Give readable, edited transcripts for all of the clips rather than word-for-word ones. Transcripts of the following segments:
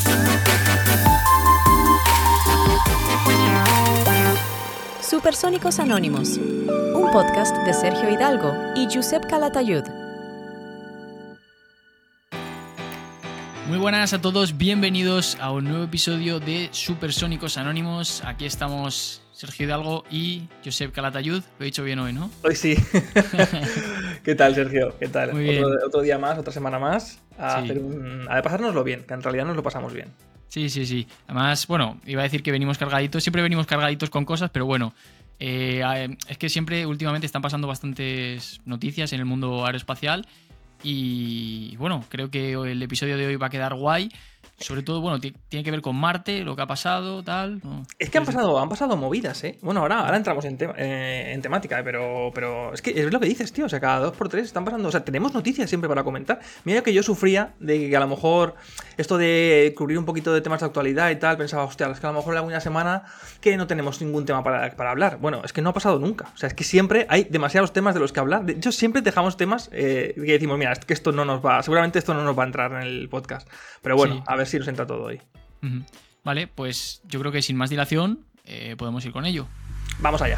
Supersónicos Anónimos, un podcast de Sergio Hidalgo y Josep Calatayud. Muy buenas a todos, bienvenidos a un nuevo episodio de Supersónicos Anónimos. Aquí estamos Sergio Hidalgo y Josep Calatayud. Lo he dicho bien hoy, ¿no? Hoy sí. ¿Qué tal, Sergio? ¿Qué tal? Muy bien. Otro día más, otra semana más a Sí. pasárnoslo bien, que en realidad nos lo pasamos bien. Sí. Además, bueno, iba a decir que venimos cargaditos. Siempre venimos cargaditos con cosas, pero bueno, es que siempre últimamente están pasando bastantes noticias en el mundo aeroespacial. Y bueno, creo que el episodio de hoy va a quedar guay. Sobre todo, bueno, tiene que ver con Marte, lo que ha pasado, tal. ¿No? Es que han pasado movidas, ¿eh? Bueno, ahora entramos en temática, pero es que es lo que dices, tío. O sea, cada 2x3 están pasando. O sea, tenemos noticias siempre para comentar. Mira que yo sufría de que a lo mejor esto de cubrir un poquito de temas de actualidad y tal, pensaba, hostia, es que a lo mejor en alguna semana que no tenemos ningún tema para hablar. Bueno, es que no ha pasado nunca. O sea, es que siempre hay demasiados temas de los que hablar. De hecho, siempre dejamos temas que decimos, mira, es que esto no nos va, seguramente esto no nos va a entrar en el podcast. Pero bueno, Sí. a ver si nos entra todo hoy. Uh-huh. Vale, pues yo creo que sin más dilación podemos ir con ello. Vamos allá.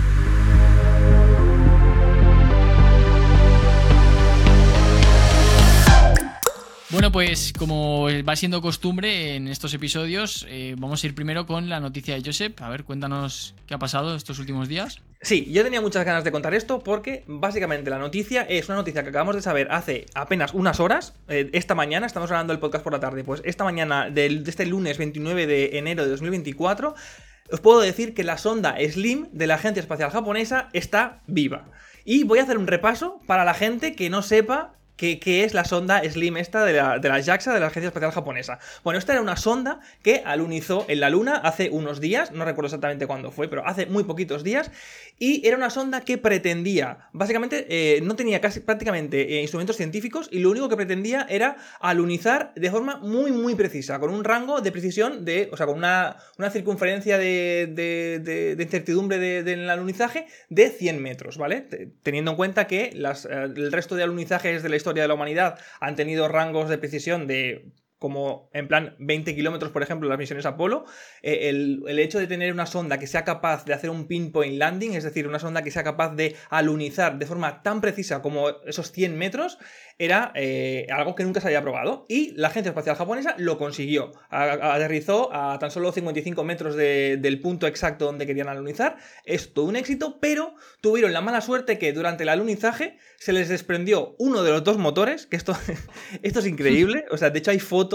Bueno, pues como va siendo costumbre en estos episodios, vamos a ir primero con la noticia de Josep. A ver, cuéntanos qué ha pasado estos últimos días. Sí, yo tenía muchas ganas de contar esto porque básicamente la noticia es una noticia que acabamos de saber hace apenas unas horas. Esta mañana, estamos grabando el podcast por la tarde, pues esta mañana de este lunes 29 de enero de 2024, os puedo decir que la sonda SLIM de la Agencia Espacial Japonesa está viva. Y voy a hacer un repaso para la gente que no sepa ¿qué es la sonda SLIM esta de la JAXA, de la Agencia Espacial Japonesa? Bueno, esta era una sonda que alunizó en la Luna hace unos días, no recuerdo exactamente cuándo fue, pero hace muy poquitos días, y era una sonda que pretendía, básicamente, no tenía prácticamente instrumentos científicos, y lo único que pretendía era alunizar de forma muy precisa, con un rango de precisión o sea, con una circunferencia de incertidumbre del alunizaje de 100 metros, ¿vale? Teniendo en cuenta que el resto de alunizajes de la historia de la humanidad han tenido rangos de precisión de como en plan 20 kilómetros, por ejemplo, las misiones Apolo. El hecho de tener una sonda que sea capaz de hacer un pinpoint landing, es decir, una sonda que sea capaz de alunizar de forma tan precisa como esos 100 metros, era algo que nunca se había probado. Y la Agencia Espacial Japonesa lo consiguió. Aterrizó a tan solo 55 metros del punto exacto donde querían alunizar. Es todo un éxito, pero tuvieron la mala suerte que durante el alunizaje se les desprendió uno de los dos motores, que esto es increíble. O sea, de hecho hay foto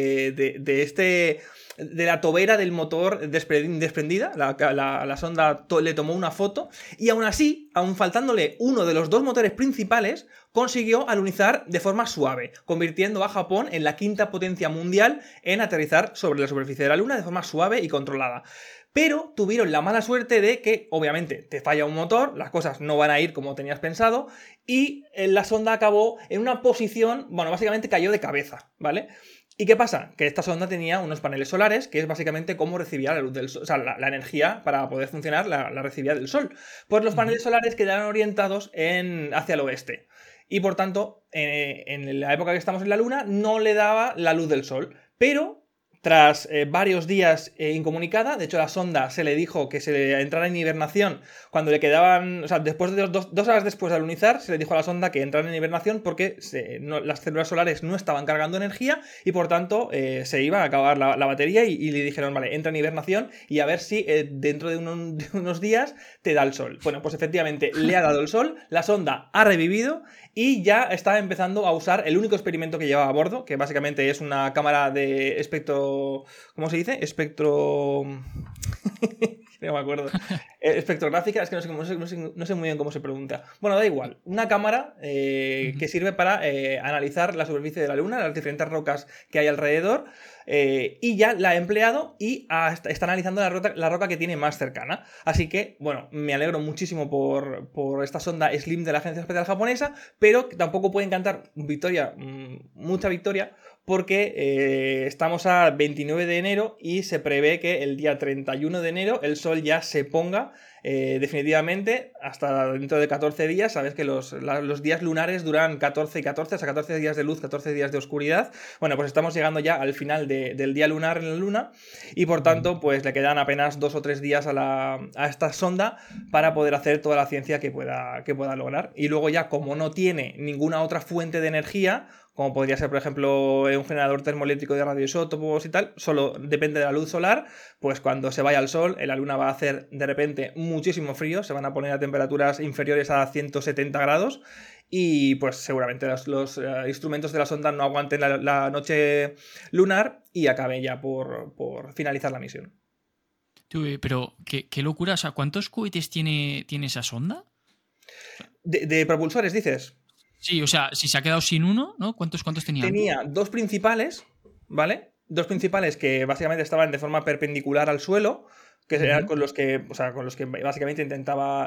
de la tobera del motor desprendida. La sonda le tomó una foto y aún así, aún faltándole uno de los dos motores principales, consiguió alunizar de forma suave, convirtiendo a Japón en la quinta potencia mundial en aterrizar sobre la superficie de la Luna de forma suave y controlada. Pero tuvieron la mala suerte de que, obviamente, te falla un motor, las cosas no van a ir como tenías pensado, y la sonda acabó en una posición, bueno, básicamente cayó de cabeza, ¿vale? ¿Y qué pasa? Que esta sonda tenía unos paneles solares, que es básicamente cómo recibía la luz del sol, o sea, la energía para poder funcionar la recibía del sol. Pues los paneles solares quedaron orientados hacia el oeste. Y por tanto, en la época que estamos en la Luna, no le daba la luz del sol. Pero tras varios días incomunicada, de hecho la sonda se le dijo que se entrara en hibernación cuando le quedaban, o sea, después de dos horas después de alunizar, se le dijo a la sonda que entrara en hibernación porque las células solares no estaban cargando energía y por tanto se iba a acabar la batería y le dijeron, vale, entra en hibernación y a ver si dentro de unos días te da el sol. Bueno, pues efectivamente le ha dado el sol, la sonda ha revivido y ya está empezando a usar el único experimento que llevaba a bordo, que básicamente es una cámara de espectro... ¿Cómo se dice? Espectro... no me acuerdo. Espectrográfica, es que no sé muy bien cómo se pregunta. Bueno, da igual. Una cámara que sirve para analizar la superficie de la Luna, las diferentes rocas que hay alrededor, y ya la ha empleado y está analizando la roca que tiene más cercana. Así que, bueno, me alegro muchísimo por esta sonda SLIM de la Agencia Espacial Japonesa, pero tampoco pueden cantar mucha victoria, porque estamos a 29 de enero y se prevé que el día 31 de enero el Sol ya se ponga definitivamente, hasta dentro de 14 días, sabes que los días lunares duran 14 y 14, o sea, 14 días de luz, 14 días de oscuridad. Bueno, pues estamos llegando ya al final del día lunar en la Luna y por tanto, pues le quedan apenas 2 o 3 días a esta sonda para poder hacer toda la ciencia que pueda lograr. Y luego ya, como no tiene ninguna otra fuente de energía, como podría ser, por ejemplo, un generador termoeléctrico de radioisótopos y tal, solo depende de la luz solar, pues cuando se vaya al sol, la Luna va a hacer de repente muchísimo frío, se van a poner a temperaturas inferiores a 170 grados y pues seguramente los instrumentos de la sonda no aguanten la noche lunar y acabe ya por finalizar la misión. Pero, qué locura, o sea, ¿cuántos cohetes tiene esa sonda? ¿De propulsores, dices? Sí, o sea, si se ha quedado sin uno, ¿no? ¿Cuántos tenía? Tenía 2 principales, ¿vale? 2 principales que básicamente estaban de forma perpendicular al suelo, que eran con los que básicamente intentaba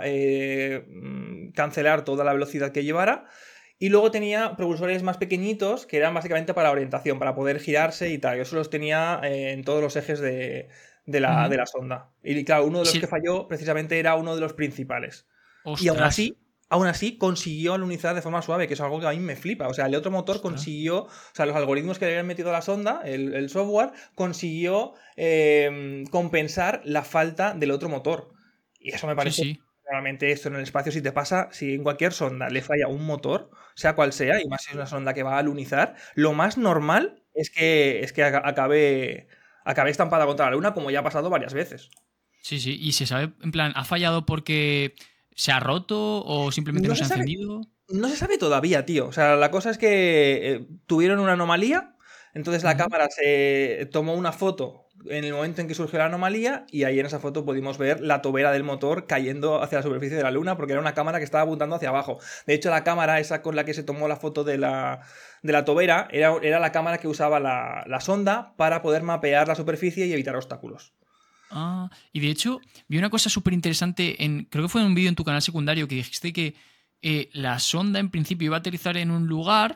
cancelar toda la velocidad que llevara. Y luego tenía propulsores más pequeñitos que eran básicamente para orientación, para poder girarse y tal. Eso los tenía en todos los ejes de la sonda. Y claro, uno de los que falló precisamente era uno de los principales. ¡Ostras! Y aún así consiguió alunizar de forma suave, que es algo que a mí me flipa. O sea, el otro motor consiguió, o sea, los algoritmos que le habían metido a la sonda, el software, consiguió compensar la falta del otro motor. Y eso me parece realmente esto en el espacio, si en cualquier sonda le falla un motor, sea cual sea, y más si es una sonda que va a alunizar, lo más normal es que acabe estampada contra la Luna, como ya ha pasado varias veces. Sí, y se sabe, en plan, ¿ha fallado porque se ha roto o simplemente no se ha encendido? No se sabe todavía, tío. O sea, la cosa es que tuvieron una anomalía, entonces la cámara se tomó una foto en el momento en que surgió la anomalía y ahí en esa foto pudimos ver la tobera del motor cayendo hacia la superficie de la Luna porque era una cámara que estaba apuntando hacia abajo. De hecho, la cámara esa con la que se tomó la foto de la tobera era la cámara que usaba la sonda para poder mapear la superficie y evitar obstáculos. Ah, y de hecho, vi una cosa súper interesante, creo que fue en un vídeo en tu canal secundario que dijiste que la sonda en principio iba a aterrizar en un lugar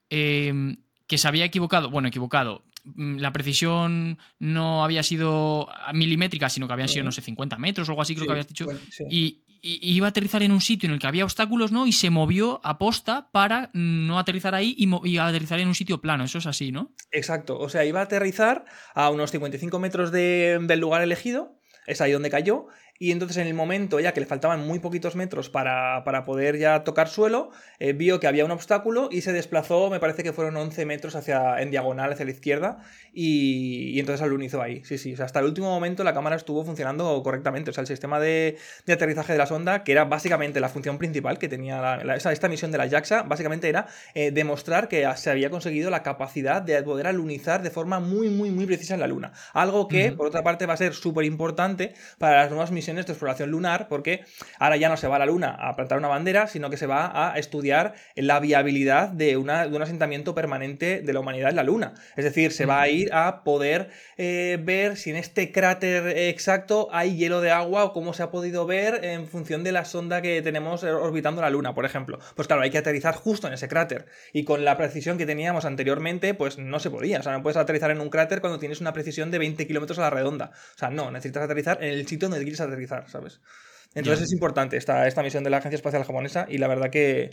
que se había equivocado. Bueno, equivocado. La precisión no había sido milimétrica, sino que habían sido, no sé, 50 metros o algo así, creo que habías dicho. Sí. Y iba a aterrizar en un sitio en el que había obstáculos, ¿no? Y se movió a posta para no aterrizar ahí y aterrizar en un sitio plano. Eso es así, ¿no? Exacto. O sea, iba a aterrizar a unos 55 metros del lugar elegido. Es ahí donde cayó. Y entonces en el momento ya que le faltaban muy poquitos metros para poder ya tocar suelo, vio que había un obstáculo y se desplazó, me parece que fueron 11 metros en diagonal hacia la izquierda y entonces alunizó ahí. Sí. O sea, hasta el último momento la cámara estuvo funcionando correctamente. O sea, el sistema de aterrizaje de la sonda, que era básicamente la función principal que tenía esta misión de la JAXA, básicamente era demostrar que se había conseguido la capacidad de poder alunizar de forma muy, muy, muy precisa en la Luna. Algo que, por otra parte, va a ser súper importante para las nuevas misiones de exploración lunar, porque ahora ya no se va a la Luna a plantar una bandera, sino que se va a estudiar la viabilidad de un asentamiento permanente de la humanidad en la Luna. Es decir, se va a ir a poder ver si en este cráter exacto hay hielo de agua o cómo se ha podido ver en función de la sonda que tenemos orbitando la Luna, por ejemplo. Pues claro, hay que aterrizar justo en ese cráter y con la precisión que teníamos anteriormente, pues no se podía. O sea, no puedes aterrizar en un cráter cuando tienes una precisión de 20 kilómetros a la redonda. O sea, no, necesitas aterrizar en el sitio donde quieres aterrizar, ¿sabes? Entonces es importante esta misión de la Agencia Espacial Japonesa y la verdad que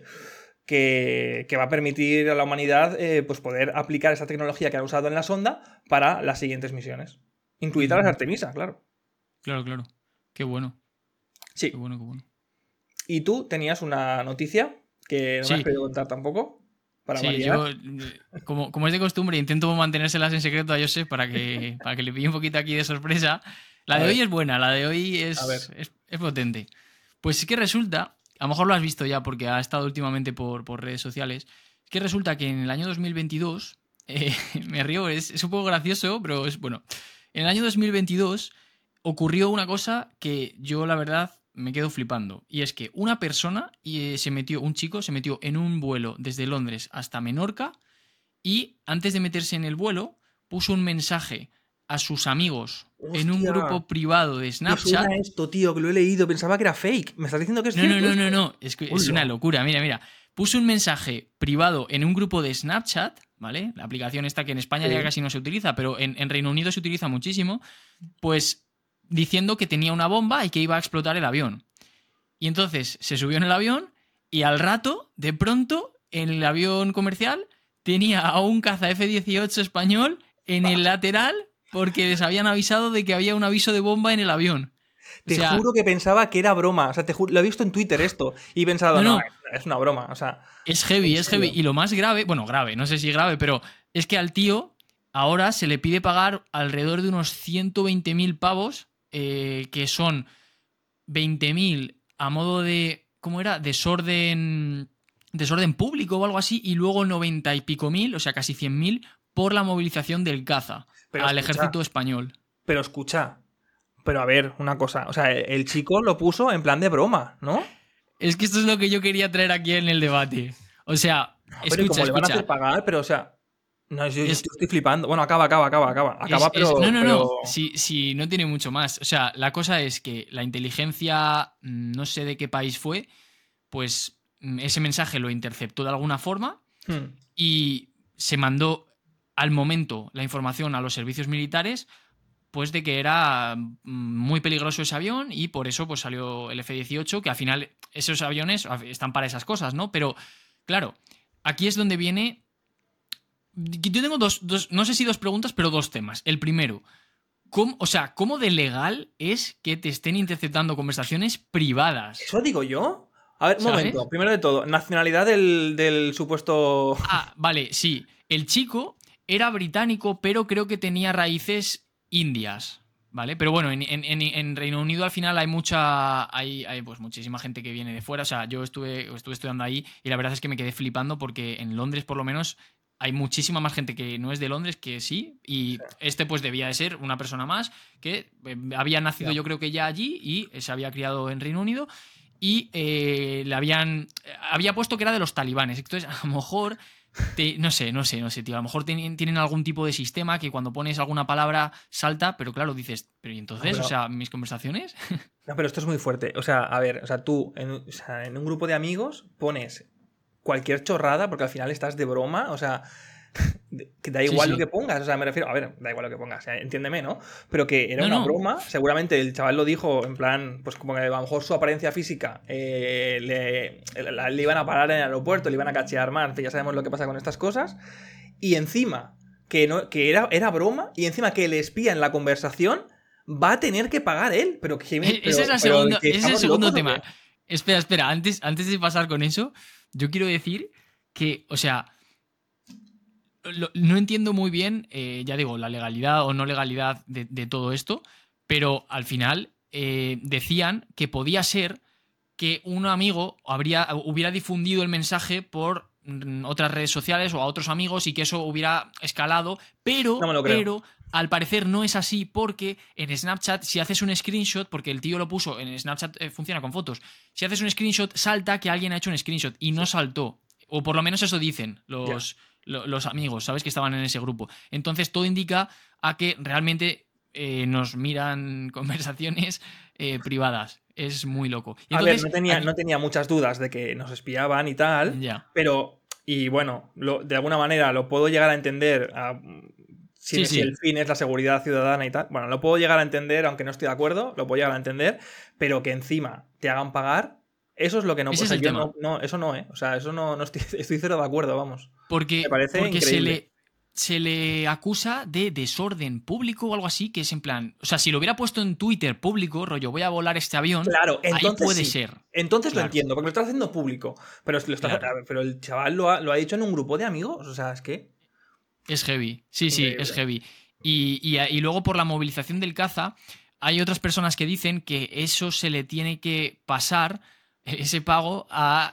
va a permitir a la humanidad pues poder aplicar esa tecnología que han usado en la sonda para las siguientes misiones. Incluidas las Artemisa, claro. Claro. Qué bueno. Sí. Qué bueno. Y tú tenías una noticia que no me has podido contar tampoco. Para variar. Yo, como es de costumbre, intento mantenérselas en secreto a Josep para que le pille un poquito aquí de sorpresa. La de hoy es buena, la de hoy es potente. Pues es que resulta, a lo mejor lo has visto ya porque ha estado últimamente por redes sociales, es que resulta que en el año 2022, me río, es un poco gracioso, pero es bueno. En el año 2022 ocurrió una cosa que yo, la verdad, me quedo flipando. Y es que una persona, un chico, se metió en un vuelo desde Londres hasta Menorca y antes de meterse en el vuelo puso un mensaje a sus amigos. ¡Hostia! En un grupo privado de Snapchat. ¿Qué suena esto, tío? Que lo he leído. Pensaba que era fake. ¿Me estás diciendo que es cierto? No. Es una locura. Mira. Puso un mensaje privado en un grupo de Snapchat, ¿vale? La aplicación esta que en España ya casi no se utiliza, pero en Reino Unido se utiliza muchísimo. Pues diciendo que tenía una bomba y que iba a explotar el avión. Y entonces se subió en el avión y al rato, de pronto, en el avión comercial tenía a un caza F-18 español en el lateral porque les habían avisado de que había un aviso de bomba en el avión. Te juro que pensaba que era broma. O sea, lo he visto en Twitter esto. Y he pensado, no, es una broma. O sea, es heavy, es heavy. Y lo más grave, bueno, grave, no sé si grave, pero es que al tío ahora se le pide pagar alrededor de unos 120.000 pavos, que son 20.000 a modo de, ¿cómo era? Desorden público o algo así, y luego 90 y pico mil, o sea, casi 100.000, por la movilización del caza al ejército español. Pero escucha, a ver, una cosa. O sea, el chico lo puso en plan de broma, ¿no? Es que esto es lo que yo quería traer aquí en el debate. O sea, escucha. Le van a hacer pagar, pero o sea... No, yo estoy flipando. Bueno, acaba, pero... No. Sí, no tiene mucho más. O sea, la cosa es que la inteligencia, no sé de qué país fue, pues ese mensaje lo interceptó de alguna forma y se mandó al momento la información a los servicios militares, pues de que era muy peligroso ese avión, y por eso pues salió el F-18, que al final esos aviones están para esas cosas, ¿no? Pero, claro, aquí es donde viene... Yo tengo dos, no sé si dos preguntas, pero dos temas. El primero, ¿cómo de legal es que te estén interceptando conversaciones privadas? ¿Eso digo yo? A ver, un momento. Primero de todo, nacionalidad del supuesto... Ah, vale, sí. El chico era británico, pero creo que tenía raíces indias, ¿vale? Pero bueno, en Reino Unido al final hay pues muchísima gente que viene de fuera. O sea, yo estuve estudiando ahí y la verdad es que me quedé flipando porque en Londres, por lo menos, hay muchísima más gente que no es de Londres que sí, y este pues debía de ser una persona más que había nacido yo creo que ya allí y se había criado en Reino Unido, y había puesto que era de los talibanes. Entonces a lo mejor no sé, tío, a lo mejor tienen algún tipo de sistema que cuando pones alguna palabra salta, pero claro, dices, pero ¿y entonces? O sea, ¿mis conversaciones? No, pero esto es muy fuerte. O sea, a ver, o sea, tú en un grupo de amigos pones cualquier chorrada, porque al final estás de broma, o sea, que da igual lo que pongas, o sea, me refiero, a ver, da igual lo que pongas, o sea, entiéndeme, ¿no? Pero que era una broma, seguramente el chaval lo dijo en plan, pues como que a lo mejor su apariencia física le iban a parar en el aeropuerto, le iban a cachear más, ya sabemos lo que pasa con estas cosas, y encima que era broma, y encima que el espía en la conversación va a tener que pagar él, pero que... Ese es el segundo tema. Espera, antes de pasar con eso, yo quiero decir que, o sea, no entiendo muy bien, ya digo, la legalidad o no legalidad de todo esto, pero al final decían que podía ser que un amigo hubiera difundido el mensaje por otras redes sociales o a otros amigos y que eso hubiera escalado, pero al parecer no es así, porque en Snapchat, si haces un screenshot, porque el tío lo puso, en Snapchat funciona con fotos, si haces un screenshot salta que alguien ha hecho un screenshot y no saltó, o por lo menos eso dicen los amigos, ¿sabes? Que estaban en ese grupo. Entonces todo indica a que realmente nos miran conversaciones privadas. Es muy loco. Y entonces, a ver, no tenía muchas dudas de que nos espiaban y tal, pero, y bueno, de alguna manera lo puedo llegar a entender, si el fin es la seguridad ciudadana y tal. Bueno, lo puedo llegar a entender, aunque no estoy de acuerdo, lo puedo llegar a entender, pero que encima te hagan pagar, eso es lo que no... Ese es el tema. Eso no, O sea, eso no estoy cero de acuerdo, vamos. Porque, me parece increíble. Se le acusa de desorden público o algo así, que es en plan... O sea, si lo hubiera puesto en Twitter público, rollo, voy a volar este avión, claro, entonces ahí puede ser. Entonces lo entiendo, porque lo está haciendo público. Pero, pero el chaval lo ha dicho en un grupo de amigos, o sea, es que... Es heavy, sí, es heavy. Y luego por la movilización del caza, hay otras personas que dicen que eso se le tiene que pasar, ese pago, a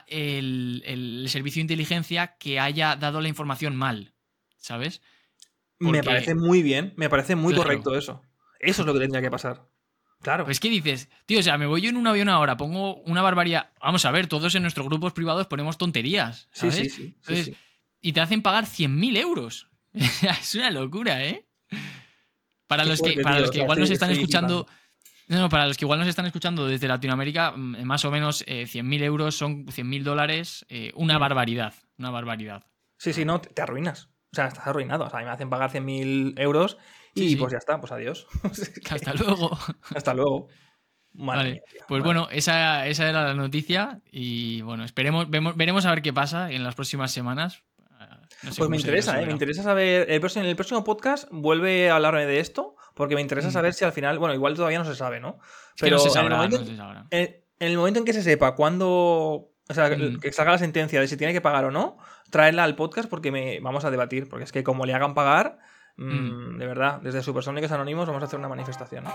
el servicio de inteligencia que haya dado la información mal, ¿sabes? Me parece muy bien, me parece muy correcto eso. Eso es lo que tendría que pasar. Claro. Pues ¿qué dices? Tío, o sea, me voy yo en un avión ahora, pongo una barbaridad. Vamos a ver, todos en nuestros grupos privados ponemos tonterías, ¿sabes? Sí. Y te hacen pagar 100.000 euros. Es una locura, ¿eh? Para los que igual nos están escuchando... No, para los que igual nos están escuchando desde Latinoamérica, más o menos 100.000 euros son $100.000, una barbaridad. Una barbaridad. Sí, no, te arruinas. sea, estás arruinado. O sea, a mí me hacen pagar 100.000 euros y Sí. pues ya está, pues adiós. Hasta luego. Hasta luego. Madre Vale, mía, tío, pues madre. bueno, esa era la noticia y bueno, veremos a ver qué pasa en las próximas semanas. No sé Pues me cómo se interesa, me resolverá. interesa saber. En el próximo podcast vuelve a hablarme de esto, porque me interesa saber si al final. Bueno, igual todavía no se sabe, ¿no? Es que no se Pero sabrá, no se sabrá. en el momento en que se sepa cuándo. O sea, Mm, que salga la sentencia de si tiene que pagar o no, traerla al podcast porque vamos a debatir. Porque es que como le hagan pagar, mm. de verdad, desde Supersónicos Anónimos vamos a hacer una manifestación, ¿no?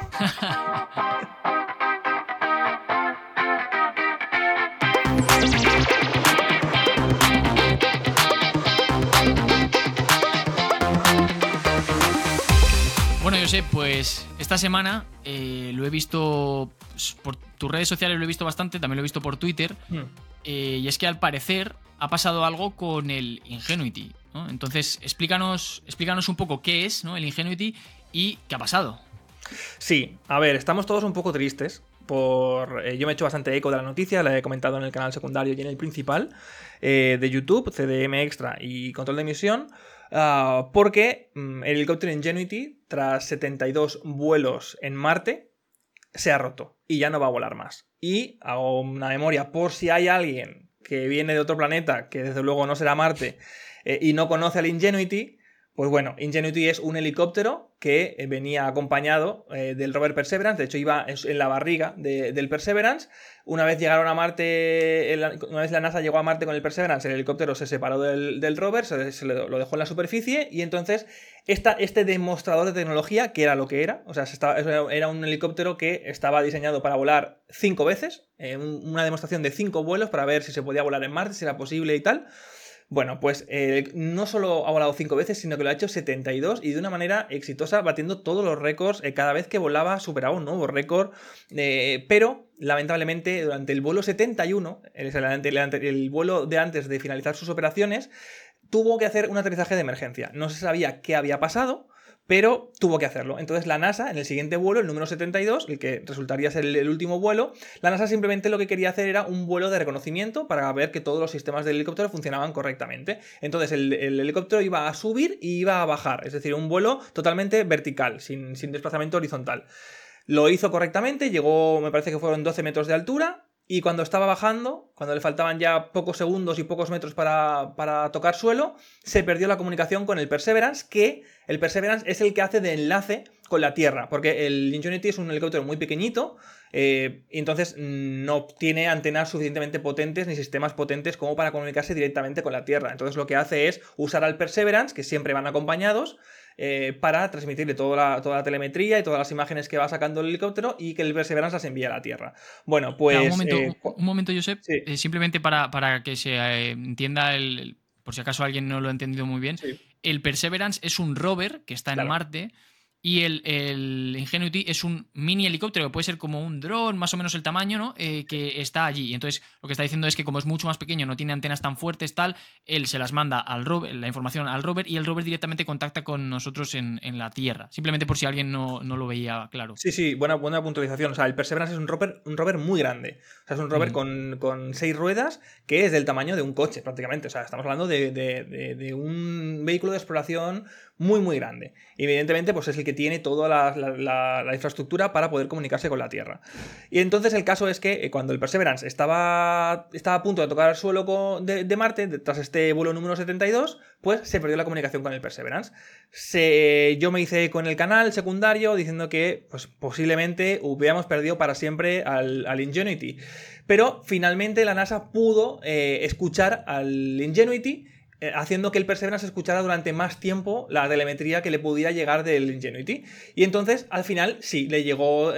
Bueno, Josep, pues esta semana lo he visto por tus redes sociales, lo he visto bastante, también lo he visto por Twitter, y es que al parecer ha pasado algo con el Ingenuity, ¿no? Entonces, explícanos un poco qué es, ¿no?, el Ingenuity y qué ha pasado. Sí, a ver, estamos todos un poco tristes. Yo me he hecho bastante eco de la noticia, la he comentado en el canal secundario y en el principal de YouTube, CDM Extra y Control de Emisión, porque el helicóptero Ingenuity, tras 72 vuelos en Marte, se ha roto y ya no va a volar más. Y hago una memoria por si hay alguien que viene de otro planeta, que desde luego no será Marte, y no conoce al Ingenuity. Pues bueno, Ingenuity es un helicóptero que venía acompañado del rover Perseverance. De hecho, iba en la barriga del Perseverance. Una vez llegaron a Marte, una vez la NASA llegó a Marte con el Perseverance, el helicóptero se separó del rover, se lo dejó en la superficie y entonces este demostrador de tecnología, que era lo que era, o sea, era un helicóptero que estaba diseñado para volar 5 veces, una demostración de 5 vuelos para ver si se podía volar en Marte, si era posible y tal. Bueno, pues no solo ha volado 5 veces, sino que lo ha hecho 72 y de una manera exitosa, batiendo todos los récords. Cada vez que volaba superaba un nuevo récord, pero lamentablemente durante el vuelo 71, el vuelo de antes de finalizar sus operaciones, tuvo que hacer un aterrizaje de emergencia. No se sabía qué había pasado, pero tuvo que hacerlo. Entonces la NASA, en el siguiente vuelo, el número 72, el que resultaría ser el último vuelo, la NASA simplemente lo que quería hacer era un vuelo de reconocimiento para ver que todos los sistemas del helicóptero funcionaban correctamente. Entonces el helicóptero iba a subir y iba a bajar, es decir, un vuelo totalmente vertical, sin desplazamiento horizontal. Lo hizo correctamente, llegó, me parece que fueron 12 metros de altura. Y cuando estaba bajando, cuando le faltaban ya pocos segundos y pocos metros para tocar suelo, se perdió la comunicación con el Perseverance, que el Perseverance es el que hace de enlace con la Tierra, porque el Ingenuity es un helicóptero muy pequeñito, y entonces no tiene antenas suficientemente potentes ni sistemas potentes como para comunicarse directamente con la Tierra. Entonces lo que hace es usar al Perseverance, que siempre van acompañados, para transmitirle toda la telemetría y todas las imágenes que va sacando el helicóptero y que el Perseverance las envíe a la Tierra. Bueno, pues... Un momento, Josep, sí. simplemente para que se entienda, por si acaso alguien no lo ha entendido muy bien, Sí. el Perseverance es un rover que está en Marte y el Ingenuity es un mini helicóptero que puede ser como un dron, más o menos el tamaño, ¿no? Que está allí. Y entonces lo que está diciendo es que como es mucho más pequeño, no tiene antenas tan fuertes, tal, él se las manda al rover, la información al rover, y el rover directamente contacta con nosotros en la Tierra. Simplemente por si alguien no lo veía claro. Sí, buena puntualización. O sea, el Perseverance es un rover muy grande. O sea, es un rover con 6 ruedas que es del tamaño de un coche, prácticamente. O sea, estamos hablando de un vehículo de exploración muy, muy grande. Y evidentemente, pues es el que tiene toda la infraestructura para poder comunicarse con la Tierra. Y entonces el caso es que cuando el Perseverance estaba a punto de tocar el suelo de Marte, tras este vuelo número 72, pues se perdió la comunicación con el Perseverance. Yo me hice con el canal secundario diciendo que pues, posiblemente hubiéramos perdido para siempre al Ingenuity. Pero finalmente la NASA pudo escuchar al Ingenuity, haciendo que el Perseverance escuchara durante más tiempo la telemetría que le pudiera llegar del Ingenuity. Y entonces, al final, sí, le llegó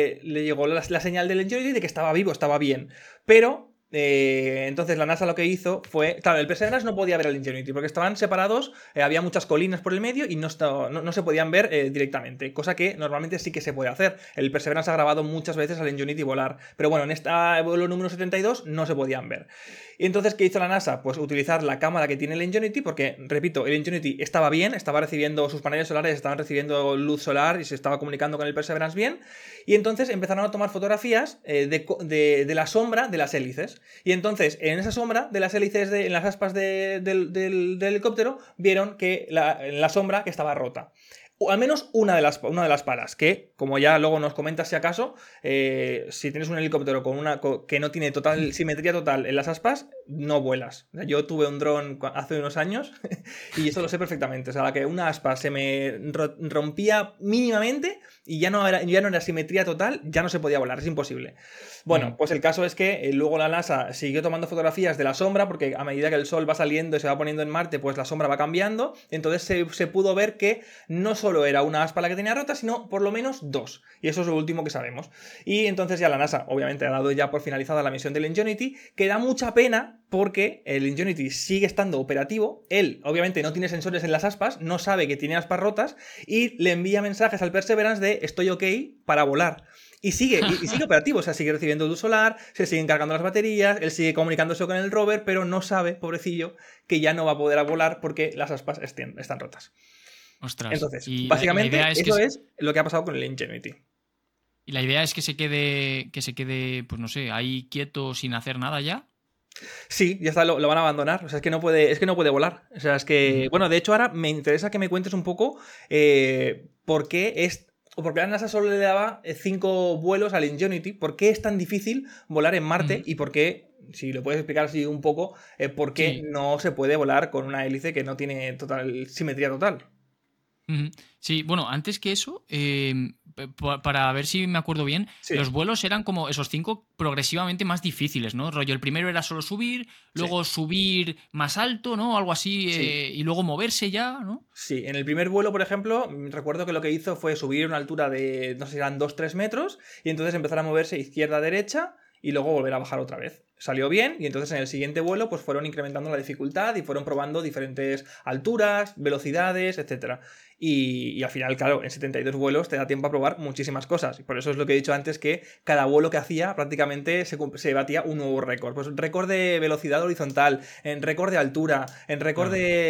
la señal del Ingenuity de que estaba vivo, estaba bien. Pero entonces la NASA lo que hizo fue... Claro, el Perseverance no podía ver al Ingenuity porque estaban separados, había muchas colinas por el medio y no se podían ver directamente, cosa que normalmente sí que se puede hacer. El Perseverance ha grabado muchas veces al Ingenuity volar, pero bueno, en este vuelo número 72 no se podían ver. Y entonces, ¿qué hizo la NASA? Pues utilizar la cámara que tiene el Ingenuity, porque, repito, el Ingenuity estaba bien, estaba recibiendo sus paneles solares, estaban recibiendo luz solar y se estaba comunicando con el Perseverance bien. Y entonces empezaron a tomar fotografías de la sombra de las hélices. es. Y entonces, en esa sombra de las hélices, en las aspas del helicóptero, vieron que en la sombra que estaba rota. O al menos una de las palas, que, como ya luego nos comentas si acaso, si tienes un helicóptero que no tiene simetría total en las aspas, no vuelas. O sea, yo tuve un dron hace unos años y eso lo sé perfectamente. O sea, que una aspa se me rompía mínimamente y ya no era simetría total, ya no se podía volar, es imposible. Bueno, pues el caso es que luego la NASA siguió tomando fotografías de la sombra, porque a medida que el sol va saliendo y se va poniendo en Marte, pues la sombra va cambiando. Entonces se pudo ver que no solo era una aspa la que tenía rota, sino por lo menos dos. Y eso es lo último que sabemos. Y entonces ya la NASA, obviamente, ha dado ya por finalizada la misión del Ingenuity, que da mucha pena porque el Ingenuity sigue estando operativo. Él, obviamente, no tiene sensores en las aspas, no sabe que tiene aspas rotas y le envía mensajes al Perseverance de estoy ok para volar. Y sigue operativo, o sea, sigue recibiendo luz solar, se siguen cargando las baterías, él sigue comunicándose con el rover, pero no sabe, pobrecillo, que ya no va a poder volar porque las aspas están rotas. Ostras. Entonces, básicamente, eso es lo que ha pasado con el Ingenuity. ¿Y la idea es que se quede, pues no sé, ahí quieto sin hacer nada ya? Sí, ya está, lo van a abandonar. O sea, es que no puede volar. O sea, es que. Bueno, de hecho, ahora me interesa que me cuentes un poco por qué la NASA solo le daba 5 vuelos al Ingenuity. ¿Por qué es tan difícil volar en Marte? Y por qué, si lo puedes explicar así un poco, por qué no se puede volar con una hélice que no tiene simetría total. Sí, bueno, antes que eso, para ver si me acuerdo bien, los vuelos eran como esos 5 progresivamente más difíciles, ¿no? Rollo, el primero era solo subir, luego subir más alto, ¿no? Algo así, y luego moverse ya, ¿no? Sí, en el primer vuelo, por ejemplo, recuerdo que lo que hizo fue subir a una altura de, no sé, eran 2-3 metros, y entonces empezar a moverse izquierda-derecha, y luego volver a bajar otra vez. Salió bien y entonces en el siguiente vuelo pues fueron incrementando la dificultad y fueron probando diferentes alturas, velocidades, etc. Y al final, claro, en 72 vuelos te da tiempo a probar muchísimas cosas. Y por eso es lo que he dicho antes, que cada vuelo que hacía prácticamente se batía un nuevo récord. Pues récord de velocidad horizontal, en récord de altura, en récord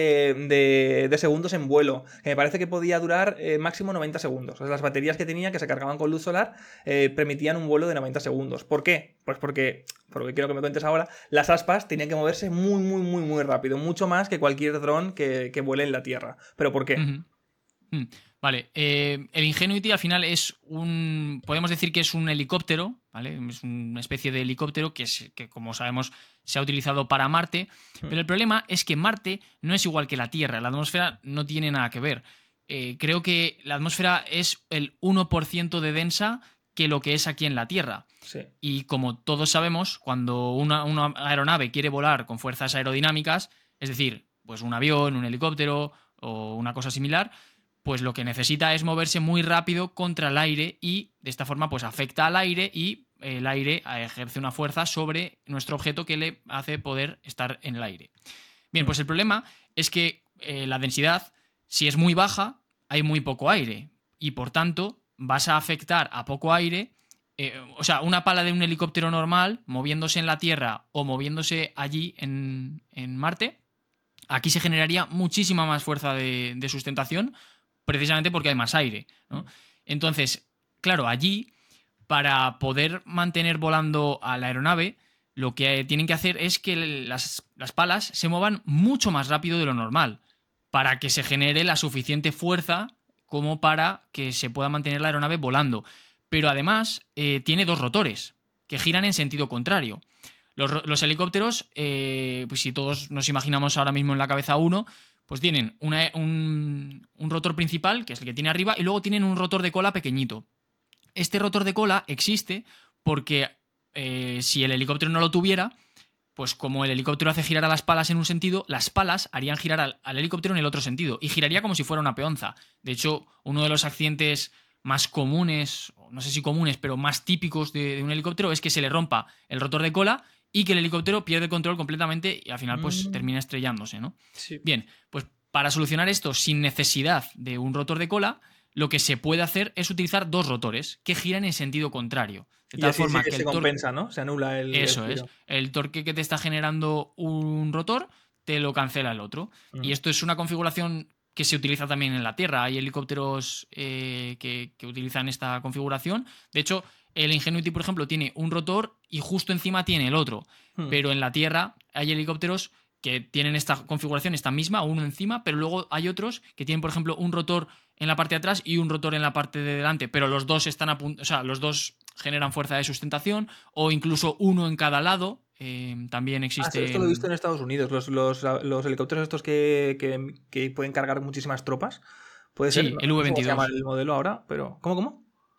de segundos en vuelo. Que me parece que podía durar máximo 90 segundos. O sea, las baterías que tenía, que se cargaban con luz solar, permitían un vuelo de 90 segundos. ¿Por qué? Pues porque, por lo que quiero que me cuentes ahora, las aspas tenían que moverse muy, muy, muy, muy rápido. Mucho más que cualquier dron que vuele en la Tierra. ¿Pero por qué? Vale, el Ingenuity al final podemos decir que es un helicóptero, ¿vale? Es una especie de helicóptero que como sabemos se ha utilizado para Marte, pero el problema es que Marte no es igual que la Tierra, la atmósfera no tiene nada que ver. Creo que la atmósfera es el 1% de densa que lo que es aquí en la Tierra. Sí. Y como todos sabemos, cuando una aeronave quiere volar con fuerzas aerodinámicas, es decir, pues un avión, un helicóptero o una cosa similar, pues lo que necesita es moverse muy rápido contra el aire y de esta forma pues afecta al aire y el aire ejerce una fuerza sobre nuestro objeto que le hace poder estar en el aire. Bien, pues el problema es que la densidad, si es muy baja, hay muy poco aire y por tanto vas a afectar a poco aire. O sea, una pala de un helicóptero normal moviéndose en la Tierra o moviéndose allí en Marte, aquí se generaría muchísima más fuerza de sustentación precisamente porque hay más aire, ¿no? Entonces, claro, allí, para poder mantener volando a la aeronave, lo que tienen que hacer es que las palas se muevan mucho más rápido de lo normal, para que se genere la suficiente fuerza como para que se pueda mantener la aeronave volando. Pero además tiene 2 rotores que giran en sentido contrario. Los helicópteros, pues si todos nos imaginamos ahora mismo en la cabeza uno, pues tienen un rotor principal, que es el que tiene arriba, y luego tienen un rotor de cola pequeñito. Este rotor de cola existe porque si el helicóptero no lo tuviera, pues como el helicóptero hace girar a las palas en un sentido, las palas harían girar al helicóptero en el otro sentido, y giraría como si fuera una peonza. De hecho, uno de los accidentes más comunes, no sé si comunes, pero más típicos de un helicóptero es que se le rompa el rotor de cola y que el helicóptero pierde el control completamente y al final pues termina estrellándose, ¿no? Sí. Bien, pues para solucionar esto sin necesidad de un rotor de cola, lo que se puede hacer es utilizar 2 rotores que giran en sentido contrario. De tal forma que se compensa, ¿no? Se anula el Eso giro. es. El torque que te está generando un rotor te lo cancela el otro. Y esto es una configuración que se utiliza también en la Tierra. Hay helicópteros que utilizan esta configuración. De hecho, el Ingenuity, por ejemplo, tiene un rotor y justo encima tiene el otro. Pero en la Tierra hay helicópteros que tienen esta configuración, esta misma, uno encima, pero luego hay otros que tienen, por ejemplo, un rotor en la parte de atrás y un rotor en la parte de delante, pero los dos están o sea, los dos generan fuerza de sustentación, o incluso uno en cada lado. También existe. Esto lo he visto en Estados Unidos, los helicópteros estos que pueden cargar muchísimas tropas. Puede ser, Sí, el no sé cómo V-22. se llama el modelo ahora, pero. ¿Cómo?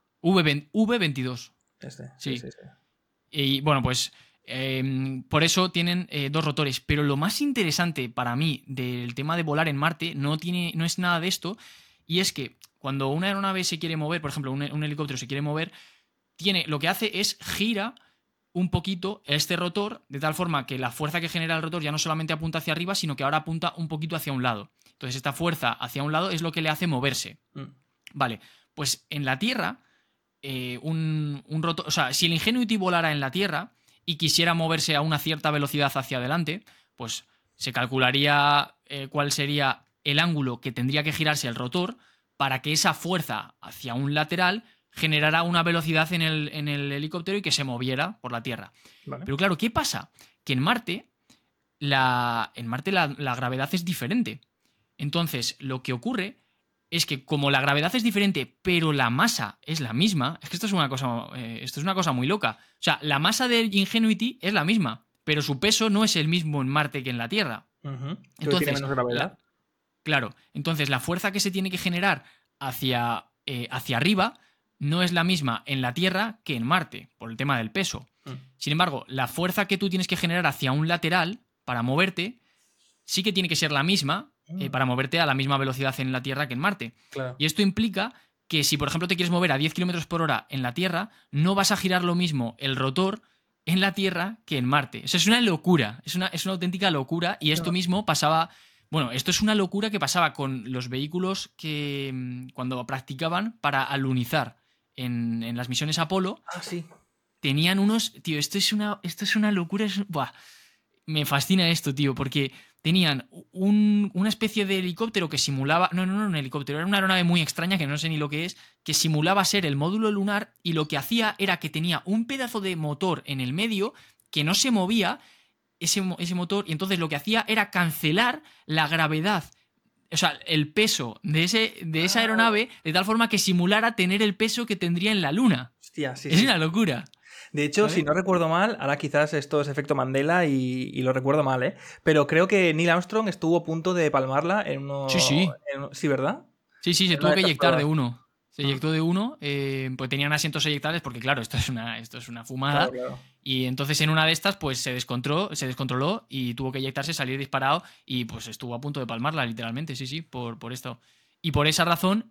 V-22. Sí. Y bueno, pues por eso tienen dos rotores. Pero lo más interesante para mí del tema de volar en Marte no es nada de esto. Y es que cuando una aeronave se quiere mover, por ejemplo, un helicóptero se quiere mover, lo que hace es gira un poquito este rotor, de tal forma que la fuerza que genera el rotor ya no solamente apunta hacia arriba, sino que ahora apunta un poquito hacia un lado. Entonces esta fuerza hacia un lado es lo que le hace moverse. Vale, pues en la Tierra, un rotor, o sea, si el Ingenuity volara en la Tierra y quisiera moverse a una cierta velocidad hacia adelante, pues se calcularía cuál sería el ángulo que tendría que girarse el rotor para que esa fuerza hacia un lateral generara una velocidad en el helicóptero y que se moviera por la Tierra. Vale. Pero claro, ¿qué pasa? Que en Marte la gravedad es diferente. Entonces, lo que ocurre es que como la gravedad es diferente, pero la masa es la misma, es que esto es una cosa muy loca. O sea, la masa del Ingenuity es la misma, pero su peso no es el mismo en Marte que en la Tierra. Entonces tiene menos gravedad. Claro, entonces la fuerza que se tiene que generar hacia arriba no es la misma en la Tierra que en Marte, por el tema del peso. Sin embargo, la fuerza que tú tienes que generar hacia un lateral para moverte sí que tiene que ser la misma para moverte a la misma velocidad en la Tierra que en Marte. Claro. Y esto implica que si, por ejemplo, te quieres mover a 10 km por hora en la Tierra, no vas a girar lo mismo el rotor en la Tierra que en Marte. Eso es una locura, es una auténtica locura, y esto mismo pasaba... Bueno, esto es una locura que pasaba con los vehículos que cuando practicaban para alunizar en las misiones Apolo. Sí. Tenían unos... Tío, esto es una locura. Buah, me fascina esto, tío, porque tenían una especie de helicóptero que simulaba... No, un helicóptero, era una aeronave muy extraña que no sé ni lo que es, que simulaba ser el módulo lunar, y lo que hacía era que tenía un pedazo de motor en el medio que no se movía, ese motor, y entonces lo que hacía era cancelar la gravedad, o sea, el peso de esa aeronave, de tal forma que simulara tener el peso que tendría en la Luna. Hostia, sí. Es una locura. De hecho, ¿Vale? Si no recuerdo mal, ahora quizás esto es efecto Mandela y lo recuerdo mal, ¿eh? Pero creo que Neil Armstrong estuvo a punto de palmarla en uno... Sí. Sí, ¿verdad? Sí, se tuvo que eyectar pruebas. de uno. Se eyectó de uno, pues tenían asientos eyectables, porque claro, esto es una fumada. Claro. Y entonces en una de estas, pues se descontroló y tuvo que eyectarse, salir disparado, y pues estuvo a punto de palmarla, literalmente, sí, por esto. Y por esa razón,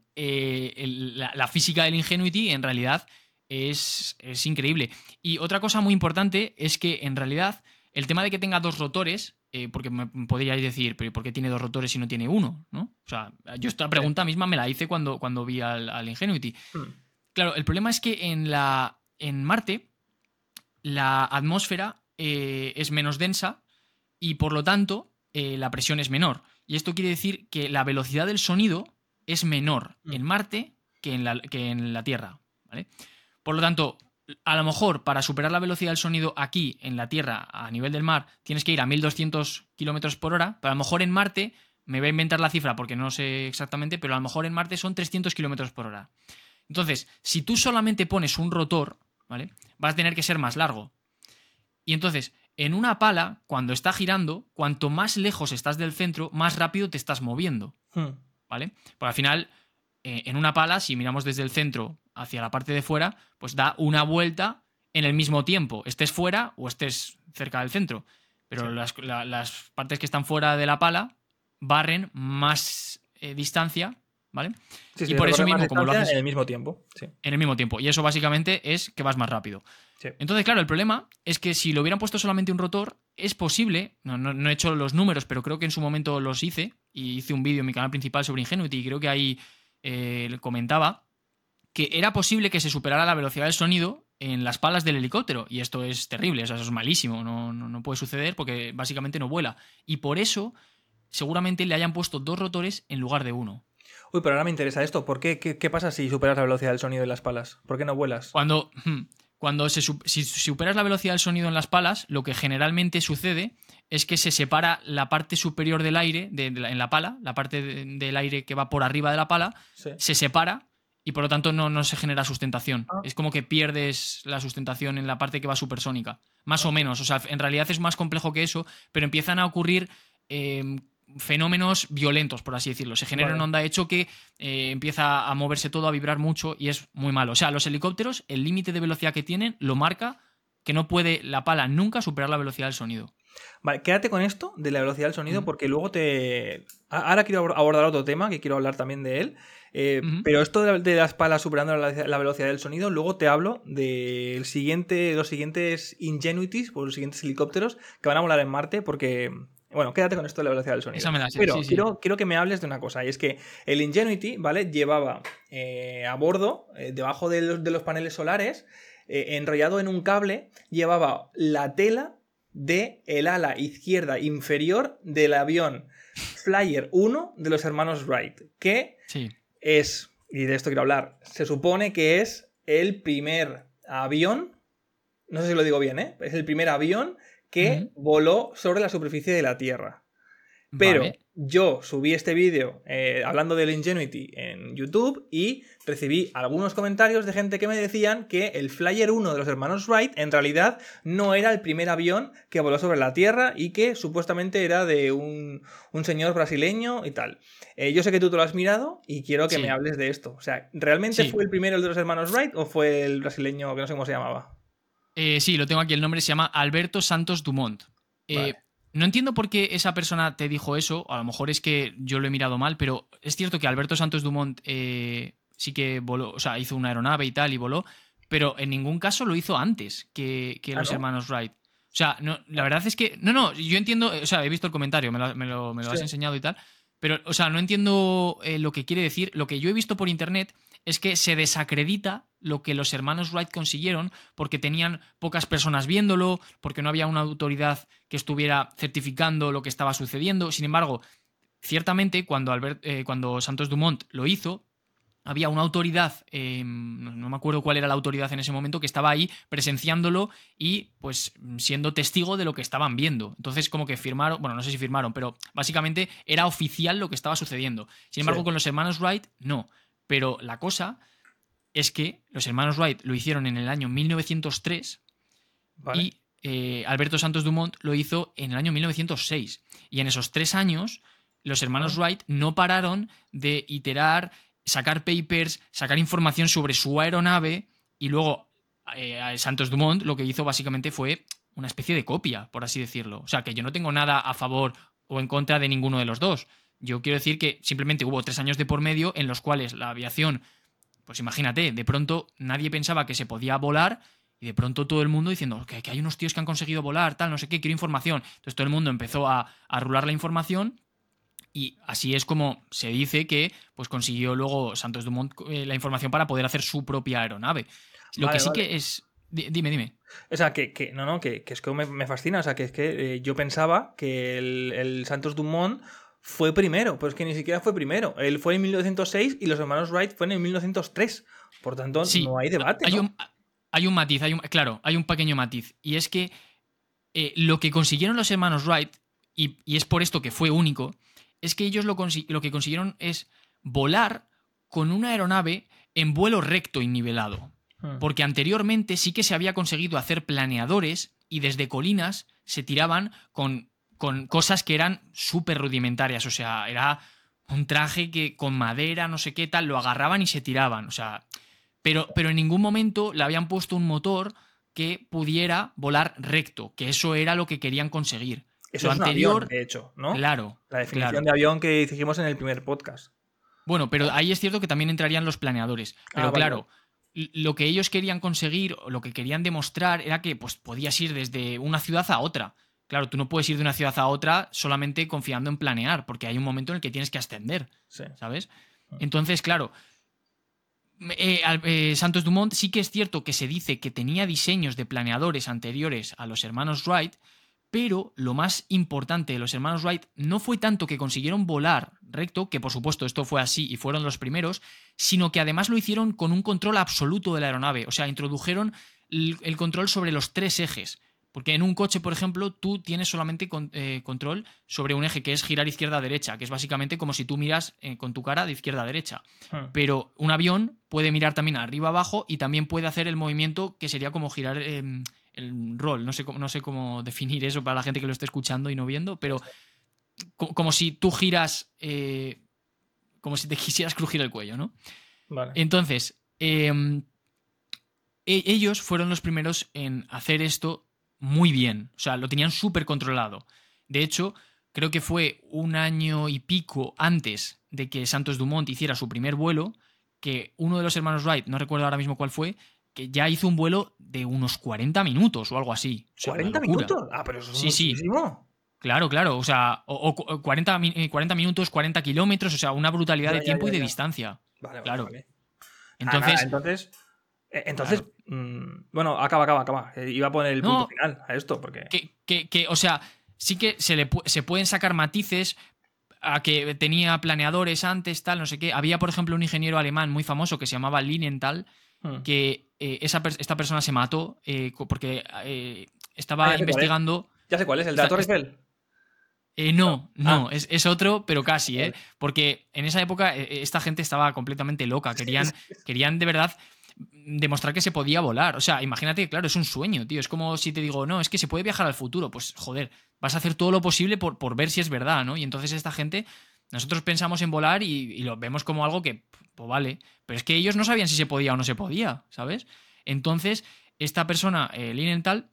la física del Ingenuity en realidad es increíble. Y otra cosa muy importante es que en realidad el tema de que tenga dos rotores, porque me podríais decir, pero ¿por qué tiene dos rotores y no tiene uno? ¿No? O sea, yo esta pregunta misma me la hice cuando vi al Ingenuity. Claro, el problema es que en Marte la atmósfera es menos densa y por lo tanto la presión es menor. Y esto quiere decir que la velocidad del sonido es menor en Marte que en la Tierra, ¿vale? Por lo tanto, a lo mejor para superar la velocidad del sonido aquí en la Tierra a nivel del mar tienes que ir a 1200 km por hora, pero a lo mejor en Marte, me voy a inventar la cifra porque no sé exactamente, pero a lo mejor en Marte son 300 km por hora. Entonces, si tú solamente pones un rotor, ¿vale?, vas a tener que ser más largo. Y entonces, en una pala, cuando está girando, cuanto más lejos estás del centro, más rápido te estás moviendo, ¿vale? Porque al final, en una pala, si miramos desde el centro hacia la parte de fuera, pues da una vuelta en el mismo tiempo, estés fuera o estés cerca del centro. Pero sí, las partes que están fuera de la pala barren más distancia, ¿vale? Sí, y por eso mismo, como lo haces en el mismo tiempo. Sí. En el mismo tiempo. Y eso básicamente es que vas más rápido. Sí. Entonces, claro, el problema es que si lo hubieran puesto solamente un rotor, es posible, no he hecho los números, pero creo que en su momento los hice, y hice un vídeo en mi canal principal sobre Ingenuity, y creo que ahí comentaba que era posible que se superara la velocidad del sonido en las palas del helicóptero, y esto es terrible, o sea, eso es malísimo, no puede suceder porque básicamente no vuela. Y por eso seguramente le hayan puesto dos rotores en lugar de uno. Uy, pero ahora me interesa esto. ¿Por qué? ¿Qué pasa si superas la velocidad del sonido en las palas? ¿Por qué no vuelas? Si superas la velocidad del sonido en las palas, lo que generalmente sucede es que se separa la parte superior del aire en la pala, la parte del aire que va por arriba de la pala, Sí. se separa y por lo tanto no se genera sustentación. Ah. Es como que pierdes la sustentación en la parte que va supersónica. Más o menos. O sea, en realidad es más complejo que eso, pero empiezan a ocurrir fenómenos violentos, por así decirlo. Se genera Vale. una onda de choque, empieza a moverse todo, a vibrar mucho y es muy malo. O sea, los helicópteros, el límite de velocidad que tienen lo marca que no puede la pala nunca superar la velocidad del sonido. Vale, quédate con esto de la velocidad del sonido Ujú. porque luego Ahora quiero abordar otro tema que quiero hablar también de él. Pero esto de las palas superando la velocidad del sonido, luego te hablo de los siguientes Ingenuities, o los siguientes helicópteros que van a volar en Marte porque... Bueno, quédate con esto de la velocidad del sonido. Esa me la sé, Pero sí. quiero que me hables de una cosa, y es que el Ingenuity, ¿vale? Llevaba a bordo, debajo de los paneles solares, enrollado en un cable, llevaba la tela del ala izquierda inferior del avión Flyer 1 de los hermanos Wright, que Sí. es, y de esto quiero hablar, se supone que es el primer avión, no sé si lo digo bien, es el primer avión que voló sobre la superficie de la Tierra. Pero Vale. yo subí este vídeo hablando del Ingenuity en YouTube y recibí algunos comentarios de gente que me decían que el Flyer 1 de los hermanos Wright en realidad no era el primer avión que voló sobre la Tierra y que supuestamente era de un señor brasileño y tal. Yo sé que tú te lo has mirado y quiero que me hables de esto. O sea, ¿realmente fue el primero el de los hermanos Wright o fue el brasileño que no sé cómo se llamaba? Sí, lo tengo aquí, el nombre se llama Alberto Santos Dumont. Vale. No entiendo por qué esa persona te dijo eso, a lo mejor es que yo lo he mirado mal, pero es cierto que Alberto Santos Dumont sí que voló, o sea, hizo una aeronave y tal y voló, pero en ningún caso lo hizo antes que los hermanos Wright. O sea, no, la verdad es que... No, yo entiendo, o sea, he visto el comentario, me lo has enseñado y tal, pero, o sea, no entiendo lo que quiere decir. Lo que yo he visto por internet es que se desacredita lo que los hermanos Wright consiguieron porque tenían pocas personas viéndolo, porque no había una autoridad que estuviera certificando lo que estaba sucediendo. Sin embargo, ciertamente cuando Santos Dumont lo hizo, había una autoridad, no me acuerdo cuál era la autoridad en ese momento, que estaba ahí presenciándolo y pues siendo testigo de lo que estaban viendo. Entonces como que firmaron, bueno, no sé si firmaron, pero básicamente era oficial lo que estaba sucediendo. Sin embargo, con los hermanos Wright no. Pero la cosa es que los hermanos Wright lo hicieron en el año 1903 Vale. y Alberto Santos Dumont lo hizo en el año 1906. Y en esos 3 años, los hermanos Wright no pararon de iterar, sacar papers, sacar información sobre su aeronave y luego Santos Dumont lo que hizo básicamente fue una especie de copia, por así decirlo. O sea, que yo no tengo nada a favor o en contra de ninguno de los dos. Yo quiero decir que simplemente hubo 3 años de por medio en los cuales la aviación, pues imagínate, de pronto nadie pensaba que se podía volar y de pronto todo el mundo diciendo que hay unos tíos que han conseguido volar, tal, no sé qué, quiero información. Entonces todo el mundo empezó a rular la información y así es como se dice que pues consiguió luego Santos Dumont la información para poder hacer su propia aeronave. Lo que sí que es... Dime. O sea, que es que me fascina. O sea, que es que yo pensaba que el Santos Dumont fue primero, pero es que ni siquiera fue primero. Él fue en 1906 y los hermanos Wright fueron en 1903. Por tanto, no hay debate. Hay un matiz, hay un pequeño matiz. Y es que lo que consiguieron los hermanos Wright, y es por esto que fue único, es que ellos lo que consiguieron es volar con una aeronave en vuelo recto y nivelado. Porque anteriormente sí que se había conseguido hacer planeadores y desde colinas se tiraban con cosas que eran súper rudimentarias. O sea, era un traje que con madera, no sé qué tal, lo agarraban y se tiraban. O sea, pero en ningún momento le habían puesto un motor que pudiera volar recto, que eso era lo que querían conseguir. Eso es anterior, un avión, de hecho, ¿no? Claro. La definición de avión que dijimos en el primer podcast. Bueno, pero ahí es cierto que también entrarían los planeadores. Pero claro, lo que ellos querían conseguir, o lo que querían demostrar, era que pues, podías ir desde una ciudad a otra. Claro, tú no puedes ir de una ciudad a otra solamente confiando en planear, porque hay un momento en el que tienes que ascender, ¿sabes? Entonces, claro, Santos Dumont sí que es cierto que se dice que tenía diseños de planeadores anteriores a los hermanos Wright, Pero lo más importante de los hermanos Wright no fue tanto que consiguieron volar recto, que por supuesto esto fue así y fueron los primeros, sino que además lo hicieron con un control absoluto de la aeronave. O sea, introdujeron el control sobre los 3 ejes. Porque en un coche, por ejemplo, tú tienes solamente control sobre un eje que es girar izquierda-derecha, que es básicamente como si tú miras con tu cara de izquierda a derecha. Pero un avión puede mirar también arriba-abajo y también puede hacer el movimiento que sería como girar el roll. No sé cómo definir eso para la gente que lo esté escuchando y no viendo, pero como si tú giras, como si te quisieras crujir el cuello, ¿no? Vale. Entonces, ellos fueron los primeros en hacer esto muy bien, o sea, lo tenían súper controlado. De hecho, creo que fue un año y pico antes de que Santos Dumont hiciera su primer vuelo, que uno de los hermanos Wright, no recuerdo ahora mismo cuál fue, que ya hizo un vuelo de unos 40 minutos o algo así. O sea, ¿40 minutos? Ah, pero eso es muchísimo. Claro, o sea, o 40 minutos, 40 kilómetros, o sea, una brutalidad de tiempo y de distancia. Vale, claro. Vale. Entonces, claro. Bueno, acaba. Iba a poner el punto final a esto, porque... O sea, sí que se pueden sacar matices a que tenía planeadores antes, tal, no sé qué. Había, por ejemplo, un ingeniero alemán muy famoso que se llamaba Lilienthal, que esta persona se mató porque estaba investigando... Ya sé cuál es, el de la Torre Eiffel. No, es otro, pero casi, ¿eh? Porque en esa época esta gente estaba completamente loca. Querían de verdad demostrar que se podía volar. O sea, imagínate, claro, es un sueño, tío. Es como si te digo, no, es que se puede viajar al futuro. Pues, joder, vas a hacer todo lo posible por ver si es verdad, ¿no? Y entonces esta gente, nosotros pensamos en volar y lo vemos como algo que, pues vale. Pero es que ellos no sabían si se podía o no se podía, ¿sabes? Entonces, esta persona, Lilienthal,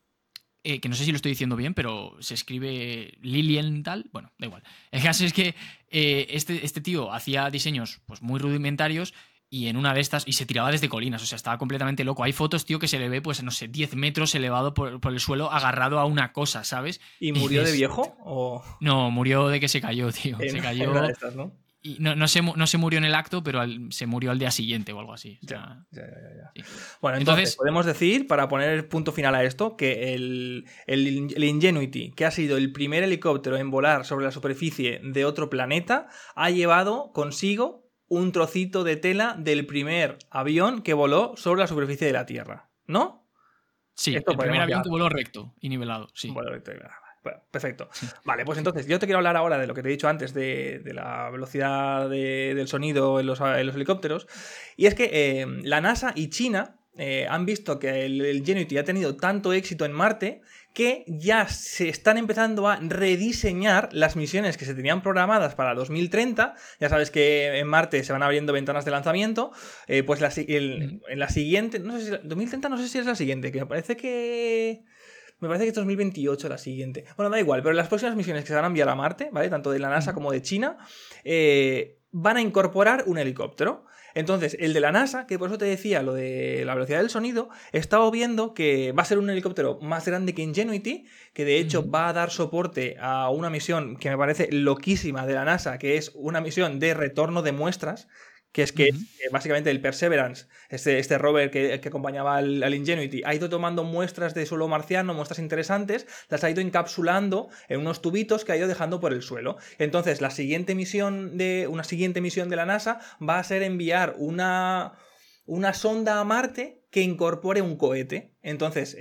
que no sé si lo estoy diciendo bien, pero se escribe Lilienthal, bueno, da igual. El caso es que este tío hacía diseños pues muy rudimentarios y en una de estas, y se tiraba desde colinas, o sea, estaba completamente loco. Hay fotos, tío, que se le ve, pues, no sé, 10 metros elevado por el suelo, agarrado a una cosa, ¿sabes? ¿Y murió de viejo? ¿O... No, murió de que se cayó, tío. Se cayó. Una de estas, ¿no? Y no se murió en el acto, pero se murió al día siguiente o algo así. O sea, ya. Sí. Bueno, entonces podemos decir, para poner punto final a esto, que el Ingenuity, que ha sido el primer helicóptero en volar sobre la superficie de otro planeta, ha llevado consigo un trocito de tela del primer avión que voló sobre la superficie de la Tierra, ¿no? Sí, el primer avión que voló recto y nivelado, sí. Voló recto y nivelado. Bueno, perfecto. Vale, pues entonces yo te quiero hablar ahora de lo que te he dicho antes de la velocidad del sonido en los helicópteros. Y es que la NASA y China han visto que el Ingenuity ha tenido tanto éxito en Marte que ya se están empezando a rediseñar las misiones que se tenían programadas para 2030. Ya sabes que en Marte se van abriendo ventanas de lanzamiento. Pues en la siguiente, no sé si 2030 no sé si es la siguiente, que me parece que es 2028 la siguiente. Bueno, da igual, pero las próximas misiones que se van a enviar a Marte, ¿vale? Tanto de la NASA como de China, van a incorporar un helicóptero. Entonces, el de la NASA, que por eso te decía lo de la velocidad del sonido, he estado viendo que va a ser un helicóptero más grande que Ingenuity, que de hecho va a dar soporte a una misión que me parece loquísima de la NASA, que es una misión de retorno de muestras, que es que básicamente el Perseverance, este rover que acompañaba al Ingenuity, ha ido tomando muestras de suelo marciano, muestras interesantes, las ha ido encapsulando en unos tubitos que ha ido dejando por el suelo. Entonces, una siguiente misión de la NASA va a ser enviar una sonda a Marte que incorpore un cohete. Entonces,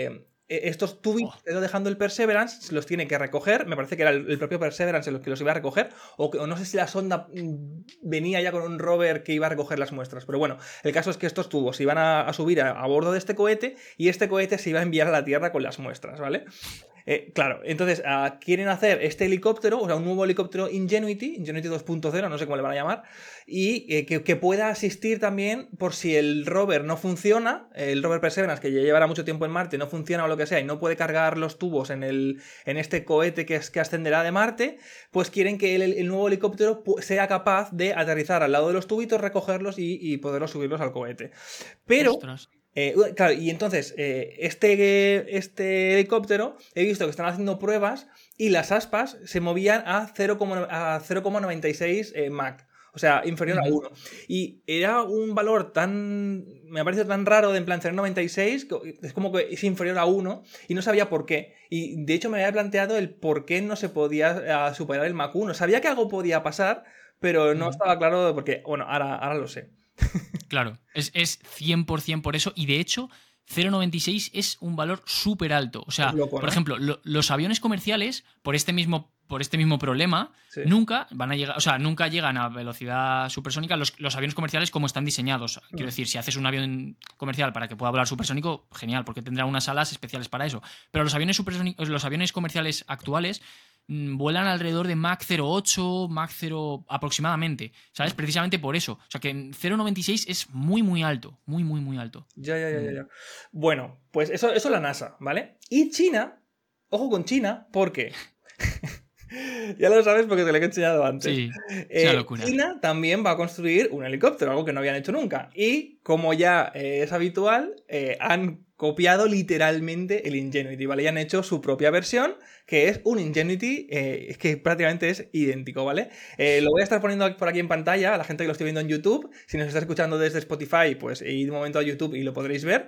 estos tubitos que ha ido dejando el Perseverance se los tiene que recoger. Me parece que era el propio Perseverance el que los iba a recoger, o no sé si la sonda venía ya con un rover que iba a recoger las muestras, pero bueno, el caso es que estos tubos se iban a subir a bordo de este cohete y este cohete se iba a enviar a la Tierra con las muestras, ¿vale? Claro, entonces quieren hacer este helicóptero, o sea, un nuevo helicóptero Ingenuity 2.0, no sé cómo le van a llamar, y que pueda asistir también por si el rover no funciona, el rover Perseverance, que ya llevará mucho tiempo en Marte, no funciona o lo que sea, y no puede cargar los tubos en este cohete que ascenderá de Marte, pues quieren que el nuevo helicóptero sea capaz de aterrizar al lado de los tubitos, recogerlos y poderlos subirlos al cohete. Pero... Ostras. Claro, y entonces este helicóptero he visto que están haciendo pruebas y las aspas se movían a 0,96 Mach. O sea, inferior a 1. Y era un valor me parece tan raro de en plan 0,96, es como que es inferior a 1 y no sabía por qué. Y de hecho me había planteado el por qué no se podía superar el Mach 1. Sabía que algo podía pasar, pero no estaba claro porque, bueno, ahora lo sé. Claro, es 100% por eso y de hecho 0,96 es un valor súper alto. O sea, loco, por ¿no? ejemplo, los aviones comerciales, por este mismo problema, Sí. nunca van a llegar, o sea, nunca llegan a velocidad supersónica los aviones comerciales como están diseñados. Quiero decir, si haces un avión comercial para que pueda volar supersónico, genial, porque tendrá unas alas especiales para eso. Pero los aviones comerciales actuales vuelan alrededor de Mach 0,8, Mach 0 aproximadamente, ¿sabes? Precisamente por eso. O sea que 0,96 es muy, muy alto. Muy, muy, muy alto. Ya. Bueno, pues eso la NASA, ¿vale? Y China, ojo con China, porque ya lo sabes porque te lo he enseñado antes. Sí, es una locura. China también va a construir un helicóptero, algo que no habían hecho nunca. Y como ya es habitual, han copiado literalmente el Ingenuity, ¿vale? Y han hecho su propia versión, que es un Ingenuity que prácticamente es idéntico, ¿vale? Lo voy a estar poniendo por aquí en pantalla a la gente que lo esté viendo en YouTube. Si nos está escuchando desde Spotify, pues id un momento a YouTube y lo podréis ver.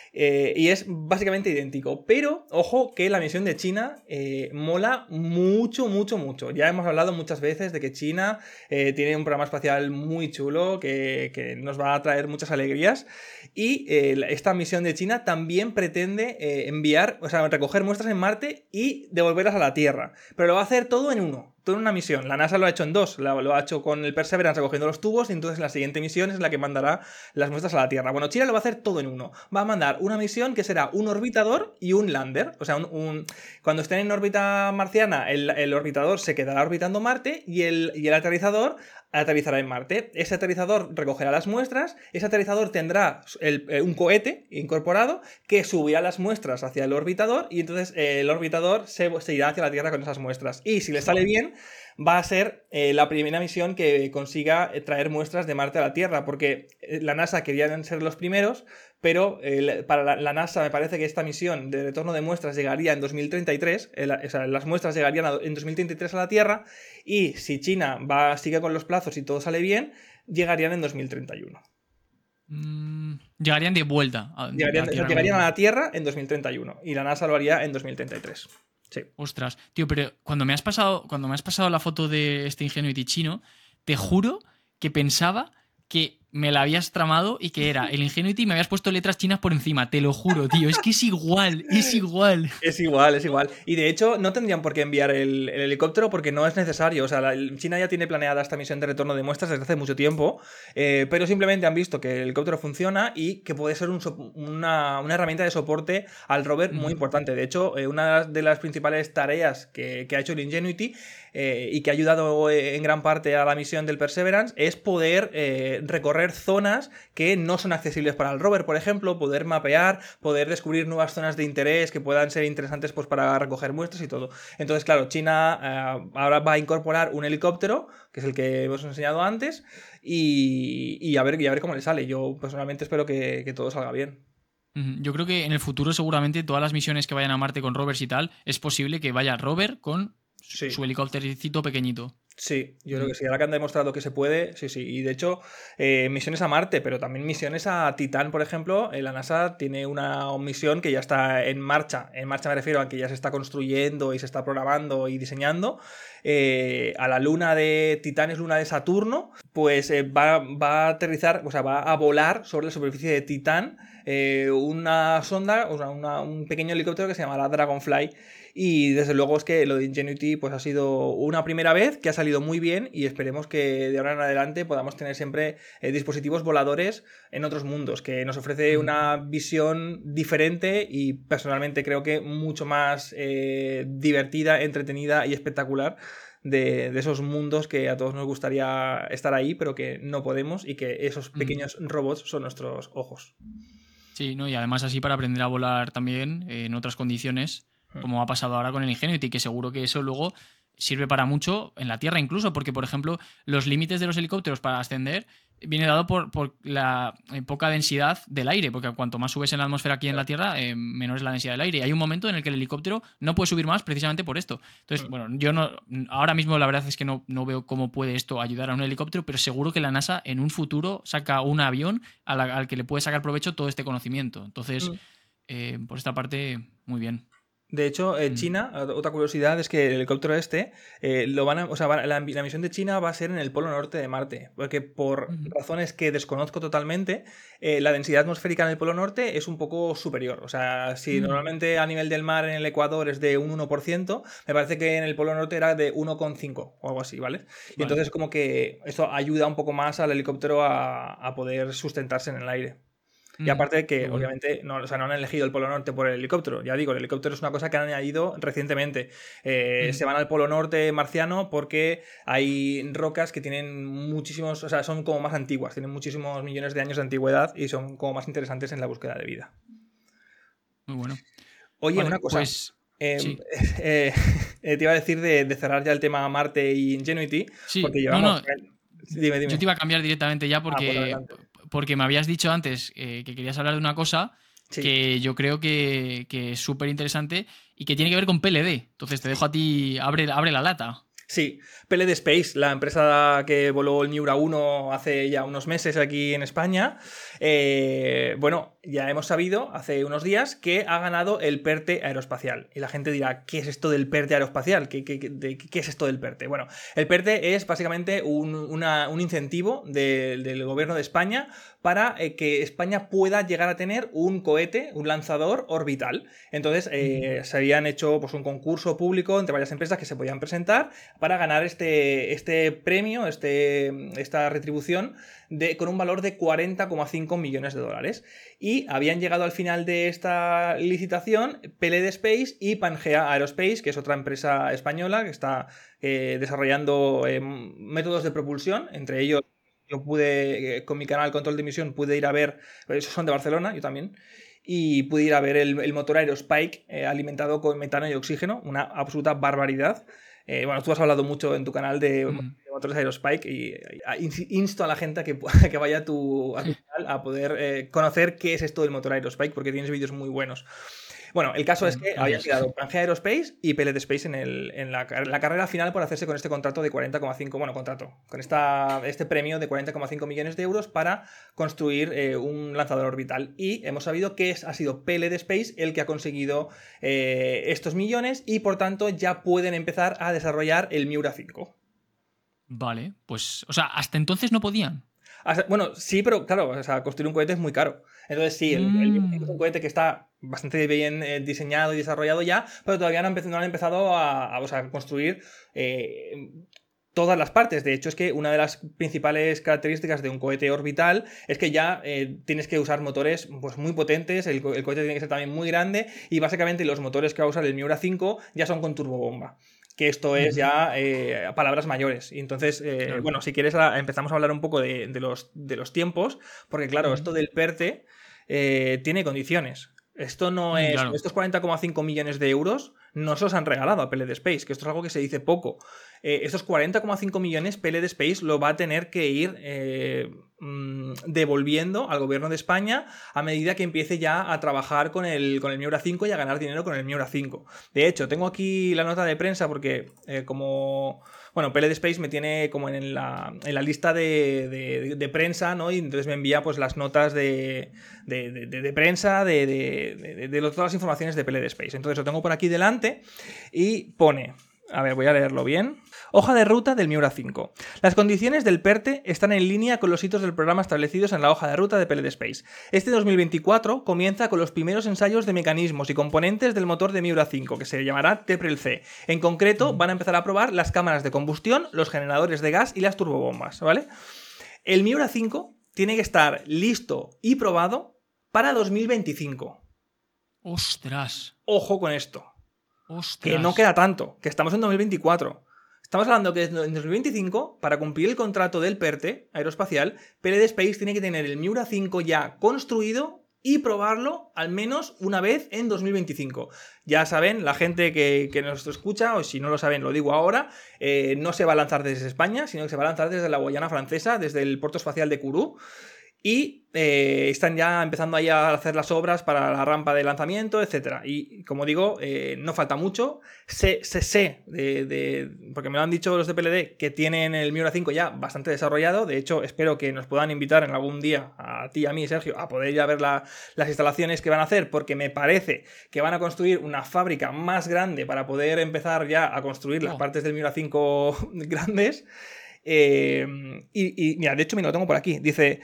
Y es básicamente idéntico. Pero, ojo, que la misión de China mola mucho, mucho, mucho. Ya hemos hablado muchas veces de que China tiene un programa espacial muy chulo que nos va a traer muchas alegrías. Y esta misión de China también pretende recoger muestras en Marte y devolverlas a la Tierra. Pero lo va a hacer todo en uno. Toda una misión. La NASA lo ha hecho en dos. Lo ha hecho con el Perseverance recogiendo los tubos y entonces la siguiente misión es la que mandará las muestras a la Tierra. Bueno, China lo va a hacer todo en uno. Va a mandar una misión que será un orbitador y un lander. O sea, cuando estén en órbita marciana, el orbitador se quedará orbitando Marte y el aterrizador aterrizará en Marte. Ese aterrizador recogerá las muestras, ese aterrizador tendrá un cohete incorporado que subirá las muestras hacia el orbitador y entonces el orbitador se irá hacia la Tierra con esas muestras. Y si le sale bien, va a ser la primera misión que consiga traer muestras de Marte a la Tierra, porque la NASA querían ser los primeros, pero para la NASA me parece que esta misión de retorno de muestras llegaría en 2033, o sea, las muestras llegarían en 2033 a la Tierra, y si China sigue con los plazos y todo sale bien, llegarían en 2031. Llegarían de vuelta. Llegarían a la Tierra en 2031, y la NASA lo haría en 2033. Sí. Ostras, tío, pero cuando me has pasado la foto de este Ingenuity chino, te juro que pensaba que me la habías tramado y que era el Ingenuity y me habías puesto letras chinas por encima. Te lo juro, tío. Es que es igual, es igual. Es igual. Y de hecho, no tendrían por qué enviar el helicóptero porque no es necesario. O sea, China ya tiene planeada esta misión de retorno de muestras desde hace mucho tiempo, pero simplemente han visto que el helicóptero funciona y que puede ser una herramienta de soporte al rover muy importante. De hecho, una de las principales tareas que ha hecho el Ingenuity y que ha ayudado en gran parte a la misión del Perseverance es poder recorrer zonas que no son accesibles para el rover, por ejemplo, poder mapear, poder descubrir nuevas zonas de interés que puedan ser interesantes pues, para recoger muestras y todo. Entonces, claro, China ahora va a incorporar un helicóptero, que es el que hemos enseñado antes, y a ver cómo le sale. Yo personalmente espero que todo salga bien. Yo creo que en el futuro seguramente todas las misiones que vayan a Marte con rovers y tal, es posible que vaya rover con su helicópterito pequeñito. Sí, yo creo que sí. Ahora que han demostrado que se puede, sí. Y de hecho, misiones a Marte, pero también misiones a Titán, por ejemplo. La NASA tiene una misión que ya está en marcha. En marcha me refiero a que ya se está construyendo y se está programando y diseñando. A la luna de Titán, es luna de Saturno, pues va a aterrizar, o sea, va a volar sobre la superficie de Titán una sonda, o sea, un pequeño helicóptero que se llamará Dragonfly. Y desde luego es que lo de Ingenuity pues ha sido una primera vez que ha salido muy bien y esperemos que de ahora en adelante podamos tener siempre dispositivos voladores en otros mundos, que nos ofrece una visión diferente y personalmente creo que mucho más divertida, entretenida y espectacular de esos mundos que a todos nos gustaría estar ahí pero que no podemos y que esos pequeños robots son nuestros ojos. Sí, ¿no? Y además así para aprender a volar también en otras condiciones, como ha pasado ahora con el Ingenuity, que seguro que eso luego sirve para mucho en la Tierra incluso, porque, por ejemplo, los límites de los helicópteros para ascender viene dado por la poca densidad del aire, porque cuanto más subes en la atmósfera aquí en la Tierra, menor es la densidad del aire. Y hay un momento en el que el helicóptero no puede subir más precisamente por esto. Entonces, bueno, yo no, ahora mismo la verdad es que no veo cómo puede esto ayudar a un helicóptero, pero seguro que la NASA en un futuro saca un avión al que le puede sacar provecho todo este conocimiento. Entonces, por esta parte, muy bien. De hecho, China, otra curiosidad es que el helicóptero la misión de China va a ser en el polo norte de Marte, porque por razones que desconozco totalmente, la densidad atmosférica en el polo norte es un poco superior. O sea, si normalmente a nivel del mar en el Ecuador es de un 1%, me parece que en el polo norte era de 1,5 o algo así, ¿vale? Y entonces como que esto ayuda un poco más al helicóptero a poder sustentarse en el aire. Y aparte de que, obviamente, no han elegido el Polo Norte por el helicóptero. Ya digo, el helicóptero es una cosa que han añadido recientemente. Se van al Polo Norte marciano porque hay rocas que tienen muchísimos... O sea, son como más antiguas, tienen muchísimos millones de años de antigüedad y son como más interesantes en la búsqueda de vida. Muy bueno. Oye, vale, una cosa. Pues, sí. Te iba a decir de cerrar ya el tema Marte y Ingenuity. Sí, porque llevamos... Dime. Yo te iba a cambiar directamente ya porque me habías dicho antes que querías hablar de una cosa que yo creo que es súper interesante y que tiene que ver con PLD. Entonces te dejo a ti, abre la lata. Sí, PLD Space, la empresa que voló el Miura 1 hace ya unos meses aquí en España, bueno, ya hemos sabido hace unos días que ha ganado el PERTE aeroespacial. Y la gente dirá, ¿qué es esto del PERTE aeroespacial? ¿Qué es esto del PERTE? Bueno, el PERTE es básicamente un incentivo del gobierno de España para que España pueda llegar a tener un cohete, un lanzador orbital. Entonces, se habían hecho pues, un concurso público entre varias empresas que se podían presentar para ganar este premio, esta retribución con un valor de 40,5 millones de dólares. Y habían llegado al final de esta licitación PLD Space y Pangea Aerospace, que es otra empresa española que está desarrollando métodos de propulsión. Entre ellos, yo pude, con mi canal Control de Misión, pude ir a ver, esos son de Barcelona, yo también, y pude ir a ver el motor Aerospike alimentado con metano y oxígeno, una absoluta barbaridad. Bueno, tú has hablado mucho en tu canal de motores Aerospike y insto a la gente a que vaya a tu canal a poder conocer qué es esto del motor Aerospike, porque tienes vídeos muy buenos. Bueno, el caso es que había llegado Pangea Aerospace y PLD Space en la carrera final por hacerse con este contrato de 40,5, con este premio de 40,5 millones de euros para construir un lanzador orbital. Y hemos sabido que ha sido PLD Space el que ha conseguido estos millones y por tanto ya pueden empezar a desarrollar el Miura 5. Vale, pues, o sea, hasta entonces no podían. Bueno, sí, pero claro, o sea, construir un cohete es muy caro. Entonces sí, el Miura 5 es un cohete que está bastante bien diseñado y desarrollado ya, pero todavía no han empezado a construir todas las partes. De hecho, es que una de las principales características de un cohete orbital es que ya tienes que usar motores pues, muy potentes, el cohete tiene que ser también muy grande y básicamente los motores que va a usar el Miura 5 ya son con turbobomba. Que esto es ya palabras mayores. Y entonces, bueno, si quieres empezamos a hablar un poco de los tiempos, porque claro, esto del PERTE tiene condiciones. Esto no es... Claro. Estos 40,5 millones de euros no se los han regalado a PLD Space, que esto es algo que se dice poco. Estos 40,5 millones PLD Space lo va a tener que ir devolviendo al gobierno de España a medida que empiece ya a trabajar con el Miura 5 y a ganar dinero con el Miura 5. De hecho, tengo aquí la nota de prensa porque Bueno, PLD Space me tiene como en la lista de prensa, ¿no? Y entonces me envía pues las notas de prensa de todas las informaciones de PLD Space. Entonces lo tengo por aquí delante y pone... A ver, voy a leerlo bien. Hoja de ruta del Miura 5. Las condiciones del PERTE están en línea con los hitos del programa establecidos en la hoja de ruta de PLD Space. Este 2024 comienza con los primeros ensayos de mecanismos y componentes del motor de Miura 5, que se llamará TEPREL-C. En concreto, van a empezar a probar las cámaras de combustión, los generadores de gas y las turbobombas, ¿vale? El Miura 5 tiene que estar listo y probado para 2025. ¡Ostras! Ojo con esto. ¡Ostras! Que no queda tanto, que estamos en 2024. Estamos hablando que en 2025, para cumplir el contrato del PERTE aeroespacial, PLD Space tiene que tener el Miura 5 ya construido y probarlo al menos una vez en 2025. Ya saben, la gente que nos escucha, o si no lo saben, lo digo ahora, no se va a lanzar desde España, sino que se va a lanzar desde la Guayana Francesa, desde el puerto espacial de Kourou. Y están ya empezando ahí a hacer las obras para la rampa de lanzamiento, etc. Y como digo, no falta mucho. Sé porque me lo han dicho los de PLD, que tienen el Miura 5 ya bastante desarrollado. De hecho, espero que nos puedan invitar en algún día, a ti, a mí, Sergio, a poder ya ver las instalaciones que van a hacer, porque me parece que van a construir una fábrica más grande para poder empezar ya a construir las partes del Miura 5 grandes. Mira, de hecho, mira, lo tengo por aquí. Dice,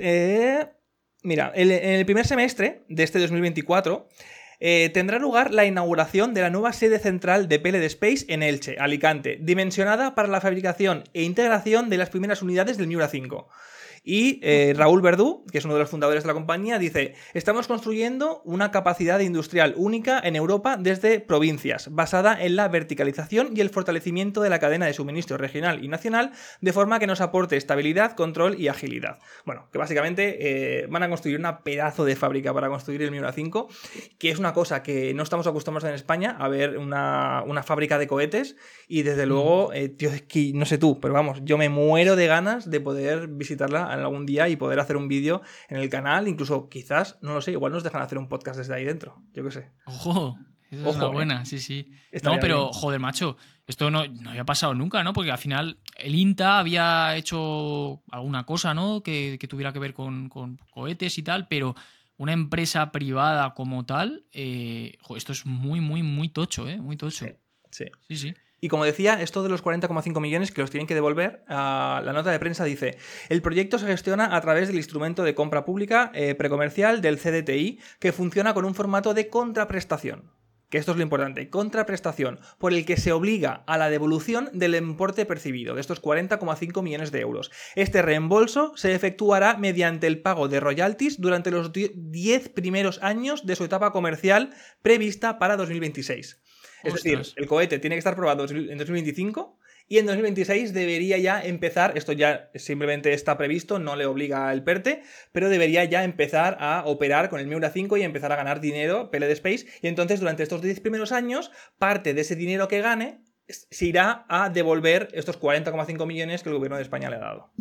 mira, en el primer semestre de este 2024 tendrá lugar la inauguración de la nueva sede central de PLD Space en Elche, Alicante, dimensionada para la fabricación e integración de las primeras unidades del Miura 5. Y Raúl Verdú, que es uno de los fundadores de la compañía, dice: estamos construyendo una capacidad industrial única en Europa desde provincias, basada en la verticalización y el fortalecimiento de la cadena de suministro regional y nacional, de forma que nos aporte estabilidad, control y agilidad. Bueno, que básicamente van a construir una pedazo de fábrica para construir el Miura 5, que es una cosa que no estamos acostumbrados en España a ver, una fábrica de cohetes, y desde luego, tío, es que no sé tú, pero vamos, yo me muero de ganas de poder visitarla algún día y poder hacer un vídeo en el canal, incluso quizás, no lo sé, igual nos dejan hacer un podcast desde ahí dentro, yo qué sé. Ojo, eso es una buena, sí. No, pero bien. Joder, macho, esto no había pasado nunca, ¿no? Porque al final el INTA había hecho alguna cosa, ¿no? Que tuviera que ver con cohetes y tal, pero una empresa privada como tal, joder, esto es muy tocho, muy tocho. Sí. Y como decía, esto de los 40,5 millones que los tienen que devolver, la nota de prensa dice: el proyecto se gestiona a través del instrumento de compra pública precomercial del CDTI, que funciona con un formato de contraprestación. Que esto es lo importante, contraprestación, por el que se obliga a la devolución del importe percibido, de estos 40,5 millones de euros. Este reembolso se efectuará mediante el pago de royalties durante los 10 primeros años de su etapa comercial prevista para 2026. Es decir, el cohete tiene que estar probado en 2025 y en 2026 debería ya empezar, esto ya simplemente está previsto, no le obliga el PERTE, pero debería ya empezar a operar con el Miura 5 y empezar a ganar dinero, PLD Space, y entonces durante estos 10 primeros años, parte de ese dinero que gane se irá a devolver estos 40,5 millones que el gobierno de España le ha dado.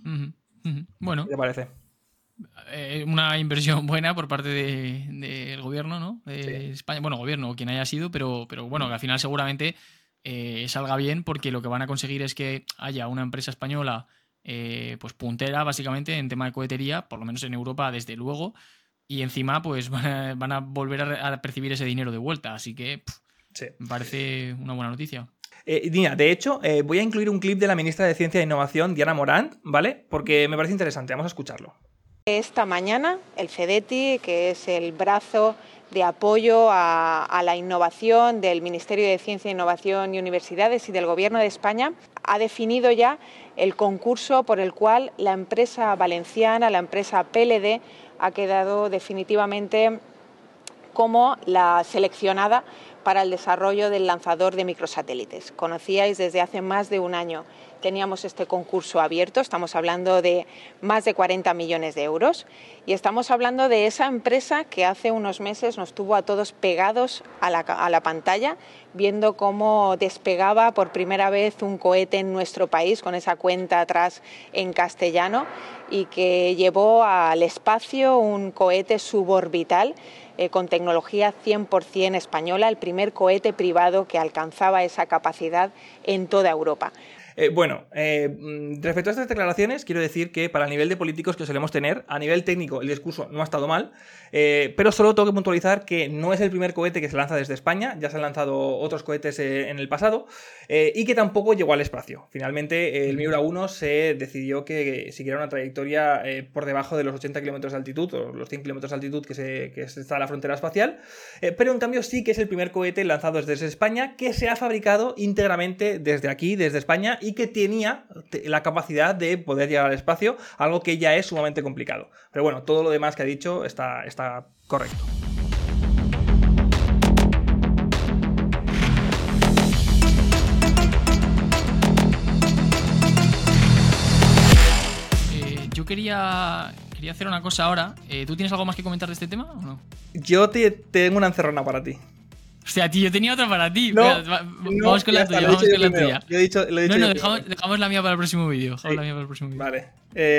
Bueno. ¿Qué te parece? Una inversión buena por parte del gobierno, ¿no? De España. Bueno, gobierno o quien haya sido, pero bueno, que al final seguramente salga bien, porque lo que van a conseguir es que haya una empresa española pues puntera básicamente en tema de cohetería, por lo menos en Europa desde luego, y encima pues van a volver a percibir ese dinero de vuelta, así que me parece una buena noticia. Dina, de hecho, voy a incluir un clip de la ministra de Ciencia e Innovación, Diana Morant, ¿vale? Porque me parece interesante, vamos a escucharlo. Esta mañana el CDTI, que es el brazo de apoyo a la innovación del Ministerio de Ciencia, Innovación y Universidades y del Gobierno de España, ha definido ya el concurso por el cual la empresa valenciana, la empresa PLD, ha quedado definitivamente como la seleccionada para el desarrollo del lanzador de microsatélites. Conocíais desde hace más de un año, teníamos este concurso abierto, estamos hablando de más de 40 millones de euros y estamos hablando de esa empresa que hace unos meses nos tuvo a todos pegados a la pantalla, viendo cómo despegaba por primera vez un cohete en nuestro país con esa cuenta atrás en castellano, y que llevó al espacio un cohete suborbital con tecnología 100% española, el primer cohete privado que alcanzaba esa capacidad en toda Europa. Respecto a estas declaraciones, quiero decir que para el nivel de políticos que solemos tener, a nivel técnico el discurso no ha estado mal, pero solo tengo que puntualizar que no es el primer cohete que se lanza desde España, ya se han lanzado otros cohetes en el pasado, y que tampoco llegó al espacio. Finalmente, el Miura 1 se decidió que siguiera una trayectoria por debajo de los 80 kilómetros de altitud, o los 100 kilómetros de altitud que está a la frontera espacial, pero en cambio sí que es el primer cohete lanzado desde España que se ha fabricado íntegramente desde aquí, desde España, y que tenía la capacidad de poder llegar al espacio, algo que ya es sumamente complicado. Pero bueno, todo lo demás que ha dicho está correcto. Yo quería quería hacer una cosa ahora. ¿Tú tienes algo más que comentar de este tema o no? Yo tengo una encerrona para ti. Hostia, tío, yo tenía otra para ti. No, Espera, vamos con la tuya, lo he vamos dicho con yo la primero. tuya. Lo he dicho No, yo primero. dejamos la mía para el próximo vídeo. Sí. Vale.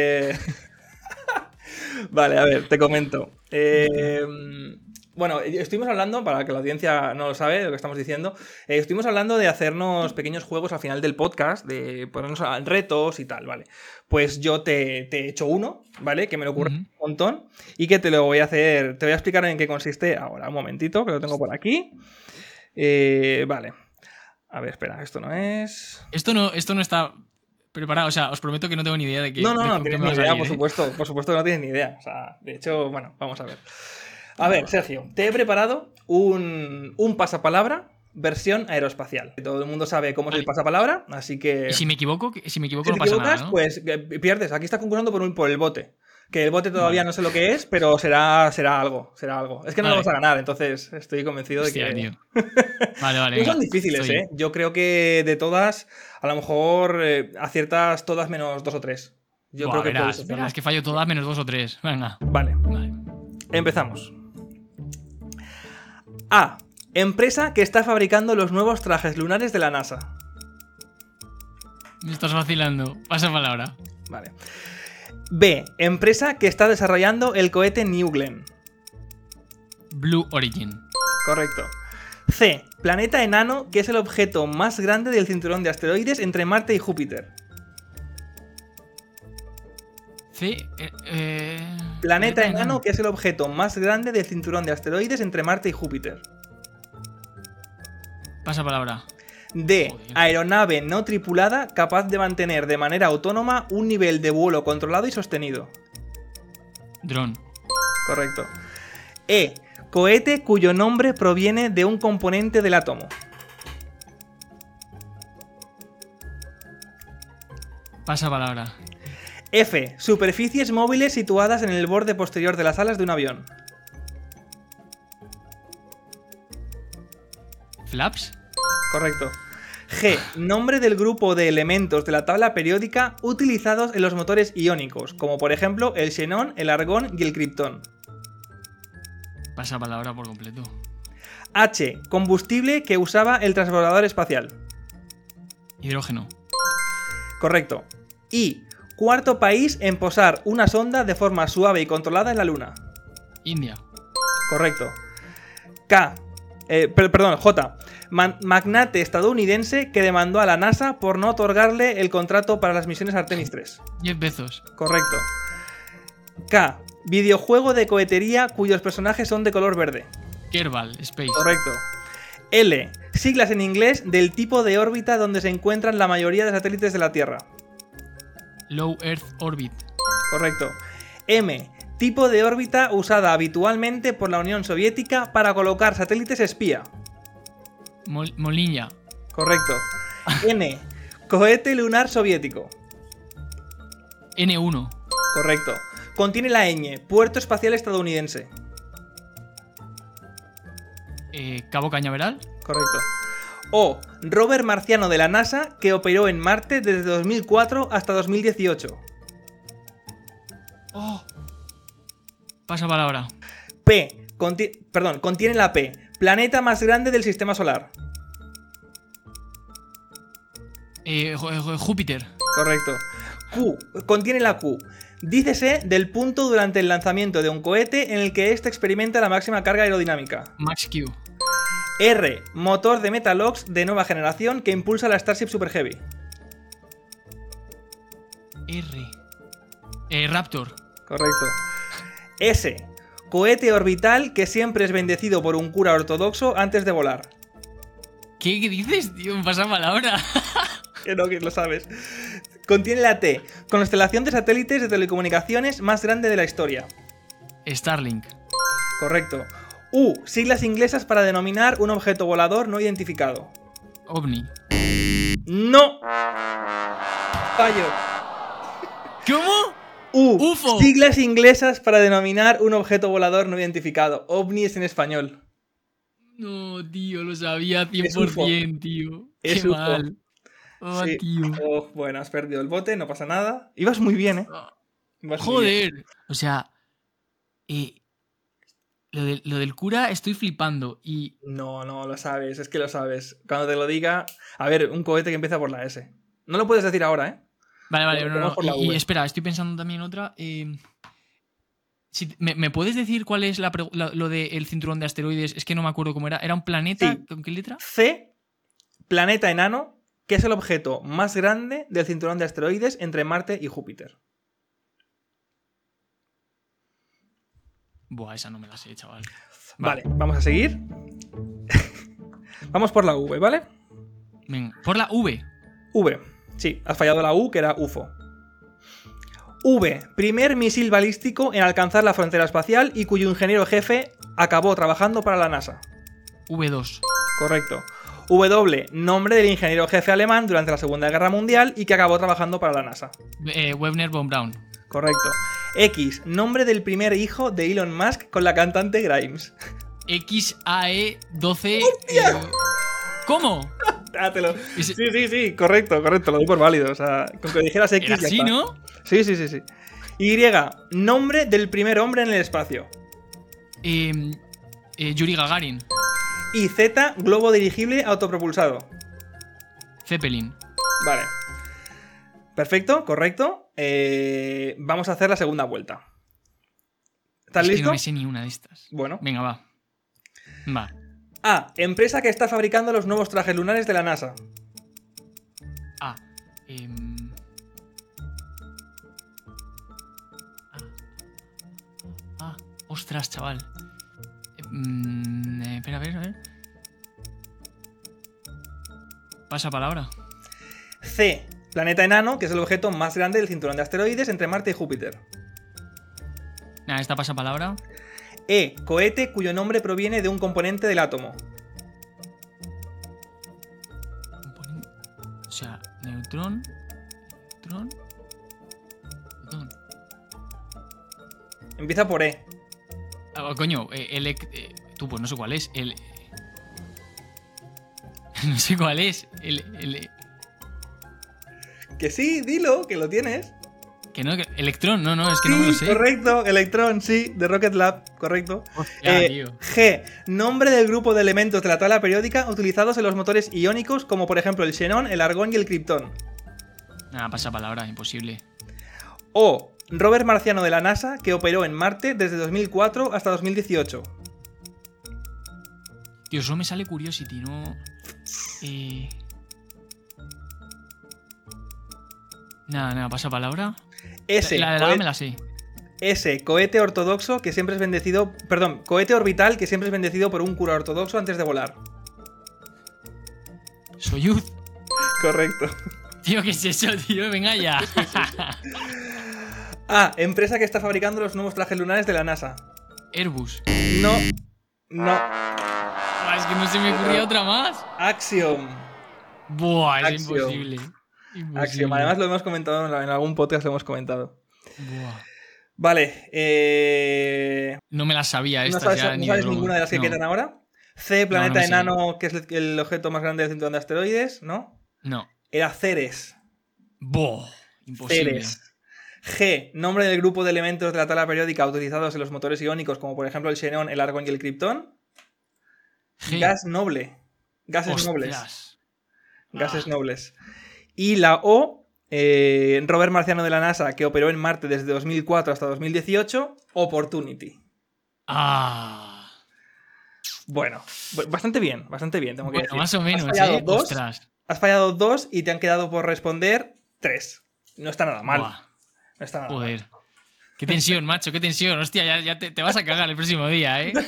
Vale, a ver, te comento. Bueno, estuvimos hablando, para que la audiencia no lo sabe, lo que estamos diciendo, estuvimos hablando de hacernos pequeños juegos al final del podcast, de ponernos retos y tal, ¿vale? Pues yo te he hecho uno, ¿vale? Que me lo ocurre un montón y que te lo voy a hacer, te voy a explicar en qué consiste ahora, un momentito, que lo tengo por aquí. Vale. A ver, espera, esto no es... Esto no está preparado, o sea, os prometo que no tengo ni idea de qué... No de qué tienes me va ni a idea, salir, por supuesto que no tienes ni idea. O sea, de hecho, bueno, vamos a ver. A ver, Sergio, te he preparado un pasapalabra versión aeroespacial. Todo el mundo sabe cómo es el pasapalabra, así que... ¿Y si me equivoco si no te pasa equivocas, nada, ¿no? pues pierdes. Aquí estás concursando por el bote. Que el bote todavía no sé lo que es, pero será algo. Es que no lo vamos a ganar, entonces estoy convencido de que... Tío. Vale, No venga, son difíciles, estoy. Yo creo que de todas, a lo mejor aciertas todas menos 2 o 3. Yo creo que puedes hacerlo. verás que fallo todas menos 2 o 3. Venga. Vale, empezamos. A. Empresa que está fabricando los nuevos trajes lunares de la NASA. Me estás vacilando. Pasa palabra. Vale. B. Empresa que está desarrollando el cohete New Glenn. Blue Origin. Correcto. C. Planeta enano que es el objeto más grande del cinturón de asteroides entre Marte y Júpiter. C. Planeta enano que es el objeto más grande del cinturón de asteroides entre Marte y Júpiter. Pasa palabra. D. Joder. Aeronave no tripulada capaz de mantener de manera autónoma un nivel de vuelo controlado y sostenido. Dron. Correcto. E. Cohete cuyo nombre proviene de un componente del átomo. Pasa palabra. F. Superficies móviles situadas en el borde posterior de las alas de un avión. Flaps. Correcto. G. Nombre del grupo de elementos de la tabla periódica utilizados en los motores iónicos, como por ejemplo el xenón, el argón y el criptón. Pasa palabra por completo. H. Combustible que usaba el transbordador espacial. Hidrógeno. Correcto. I. Cuarto país en posar una sonda de forma suave y controlada en la Luna. India. Correcto. J. Magnate estadounidense que demandó a la NASA por no otorgarle el contrato para las misiones Artemis 3. 10 Bezos. Correcto. K. Videojuego de cohetería cuyos personajes son de color verde. Kerbal. Space. Correcto. L. Siglas en inglés del tipo de órbita donde se encuentran la mayoría de satélites de la Tierra. Low Earth Orbit. Correcto. M. Tipo de órbita usada habitualmente por la Unión Soviética para colocar satélites espía. Molilla. Correcto. N. Cohete lunar soviético. N1. Correcto. Contiene la ñ. Puerto espacial estadounidense. Cabo Cañaveral. Correcto. O. Rover marciano de la NASA que operó en Marte desde 2004 hasta 2018. Oh. Pasa palabra. P. Contiene la P. Planeta más grande del sistema solar. Júpiter. Correcto. Q. Contiene la Q. Dícese del punto durante el lanzamiento de un cohete en el que éste experimenta la máxima carga aerodinámica. Max Q. R. Motor de Metalox de nueva generación que impulsa la Starship Super Heavy. R. Raptor. Correcto. S. Cohete orbital que siempre es bendecido por un cura ortodoxo antes de volar. ¿Qué dices, tío? Pasa palabra. Que no, que lo sabes. Contiene la T. Constelación de satélites de telecomunicaciones más grande de la historia. Starlink. Correcto. U. Siglas inglesas para denominar un objeto volador no identificado. OVNI. ¡No! Fallo. ¿Cómo? U. UFO. Siglas inglesas para denominar un objeto volador no identificado. OVNI es en español. No, tío, lo sabía Es UFO. 100%, tío. Es Qué UFO. mal. Oh, Sí. tío. Oh, bueno, has perdido el bote, no pasa nada. Ibas muy bien, ¿eh? Ibas muy bien. Joder. O sea, lo del cura estoy flipando y... No, lo sabes, es que lo sabes. Cuando te lo diga... A ver, un cohete que empieza por la S. No lo puedes decir ahora, ¿eh? Vale, Pero no. vamos por la Y V. espera, estoy pensando también en otra. ¿Me puedes decir cuál es lo del cinturón de asteroides? Es que no me acuerdo cómo era. ¿Era un planeta? Sí. ¿Con qué letra? C, planeta enano, que es el objeto más grande del cinturón de asteroides entre Marte y Júpiter. Buah, esa no me la sé, chaval. Vale, vamos a seguir. Vamos por la V, ¿vale? Venga, por la V. V. Sí, has fallado la U, que era UFO. V. Primer misil balístico en alcanzar la frontera espacial y cuyo ingeniero jefe acabó trabajando para la NASA. V2. Correcto. W. Nombre del ingeniero jefe alemán durante la Segunda Guerra Mundial y que acabó trabajando para la NASA. Webner von Braun. Correcto. X. Nombre del primer hijo de Elon Musk con la cantante Grimes. XAE12. ¿Cómo? Dátelo. Ese- Sí, correcto, lo doy por válido. O sea, con que dijeras X Era ya así, está. ¿no? Sí. Y. Nombre del primer hombre en el espacio. Yuri Gagarin. Y Z. Globo dirigible autopropulsado. Zeppelin. Vale. Perfecto, correcto. Vamos a hacer la segunda vuelta. ¿Estás Es que listo? no me sé ni una de estas. Bueno. Venga, va. Va. A. Empresa que está fabricando los nuevos trajes lunares de la NASA. Ah. Ostras, chaval. Espera, a ver. Pasa palabra. C. Planeta enano, que es el objeto más grande del cinturón de asteroides entre Marte y Júpiter. Nada, esta pasa palabra. E. Cohete cuyo nombre proviene de un componente del átomo. O sea, neutrón. Protón. Empieza por E. Coño, tú, pues no sé cuál es. No sé cuál es. Que sí, dilo, que lo tienes. Electrón, no, es que Sí, no me lo sé. correcto, Electrón, sí, de Rocket Lab, correcto. Hostia, tío. G. Nombre del grupo de elementos de la tabla periódica utilizados en los motores iónicos, como por ejemplo el xenón, el argón y el kriptón. Nada, pasa palabra, imposible. O. Rover marciano de la NASA que operó en Marte desde 2004 hasta 2018. Tío, solo me sale Curiosity, no. Nada, pasa palabra. S. La de la A me la sé. S. Cohete ortodoxo que siempre es bendecido. Perdón, cohete orbital que siempre es bendecido por un cura ortodoxo antes de volar. Soyuz. Correcto. Tío, ¿qué es eso, tío? Venga ya. A. Empresa que está fabricando los nuevos trajes lunares de la NASA. Airbus. No. Es que no se me ocurría otra más. Axiom. Buah, es Axiom. imposible. Axiom. Además lo hemos comentado en algún podcast, lo hemos comentado. Buah. Vale. No me las sabía ¿No estas sabes, ya no ni sabes broma. ninguna de las que No. quedan ahora? C. Planeta no me sé. enano, que es el objeto más grande del cinturón de asteroides, ¿no? No. Era Ceres. Buah, imposible. Ceres. G. Nombre del grupo de elementos de la tabla periódica utilizados en los motores iónicos, como por ejemplo el xenón, el argón y el kriptón. G. Gas noble. Gases nobles. Hostias. Gases nobles. Y la O. Rover marciano de la NASA que operó en Marte desde 2004 hasta 2018. Opportunity. Bueno, bastante bien, tengo que Bueno, decir. más o menos, Has fallado dos, Ostras. has fallado 2 y te han quedado por responder 3. No está nada mal. Buah, No está nada mal. joder. Qué tensión, macho, qué tensión. Hostia, ya te vas a cagar el próximo día, ¿eh?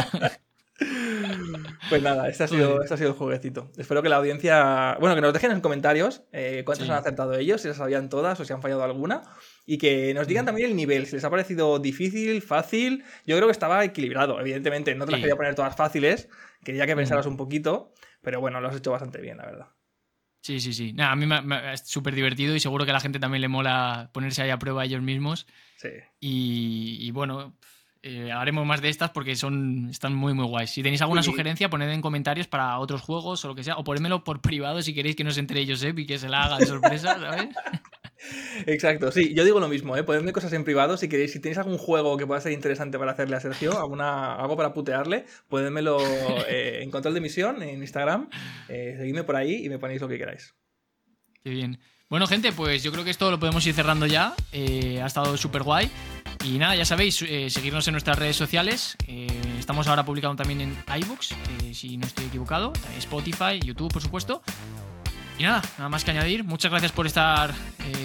Pues nada, este ha sido el jueguecito. Espero que la audiencia. Bueno, que nos dejen en comentarios cuántos Sí. han acertado ellos, si las sabían todas o si han fallado alguna. Y que nos digan también el nivel, si les ha parecido difícil, fácil. Yo creo que estaba equilibrado. Evidentemente, no te las Sí. quería poner todas fáciles. Quería que pensaras un poquito. Pero bueno, lo has hecho bastante bien, la verdad. Sí. Nada, a mí es súper divertido y seguro que a la gente también le mola ponerse ahí a prueba ellos mismos. Sí. Y bueno, haremos más de estas porque están muy, muy guays. Si tenéis alguna Sí. sugerencia, poned en comentarios para otros juegos o lo que sea. O ponedmelo por privado si queréis que no se entere Josep y que se la haga de sorpresa, ¿sabes? Exacto, sí, yo digo lo mismo, ponedme cosas en privado si queréis, si tenéis algún juego que pueda ser interesante para hacerle a Sergio, algo para putearle, ponedmelo en control de emisión, en Instagram, seguidme por ahí y me ponéis lo que queráis. Qué bien. Bueno, gente, pues yo creo que esto lo podemos ir cerrando ya. Ha estado súper guay. Y nada, ya sabéis, seguirnos en nuestras redes sociales. Estamos ahora publicando también en iVoox, si no estoy equivocado. Spotify, YouTube, por supuesto. Y nada más que añadir. Muchas gracias por estar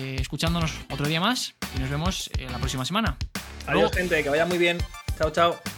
escuchándonos otro día más. Y nos vemos la próxima semana. Adiós, gente, que vaya muy bien. Chao, chao.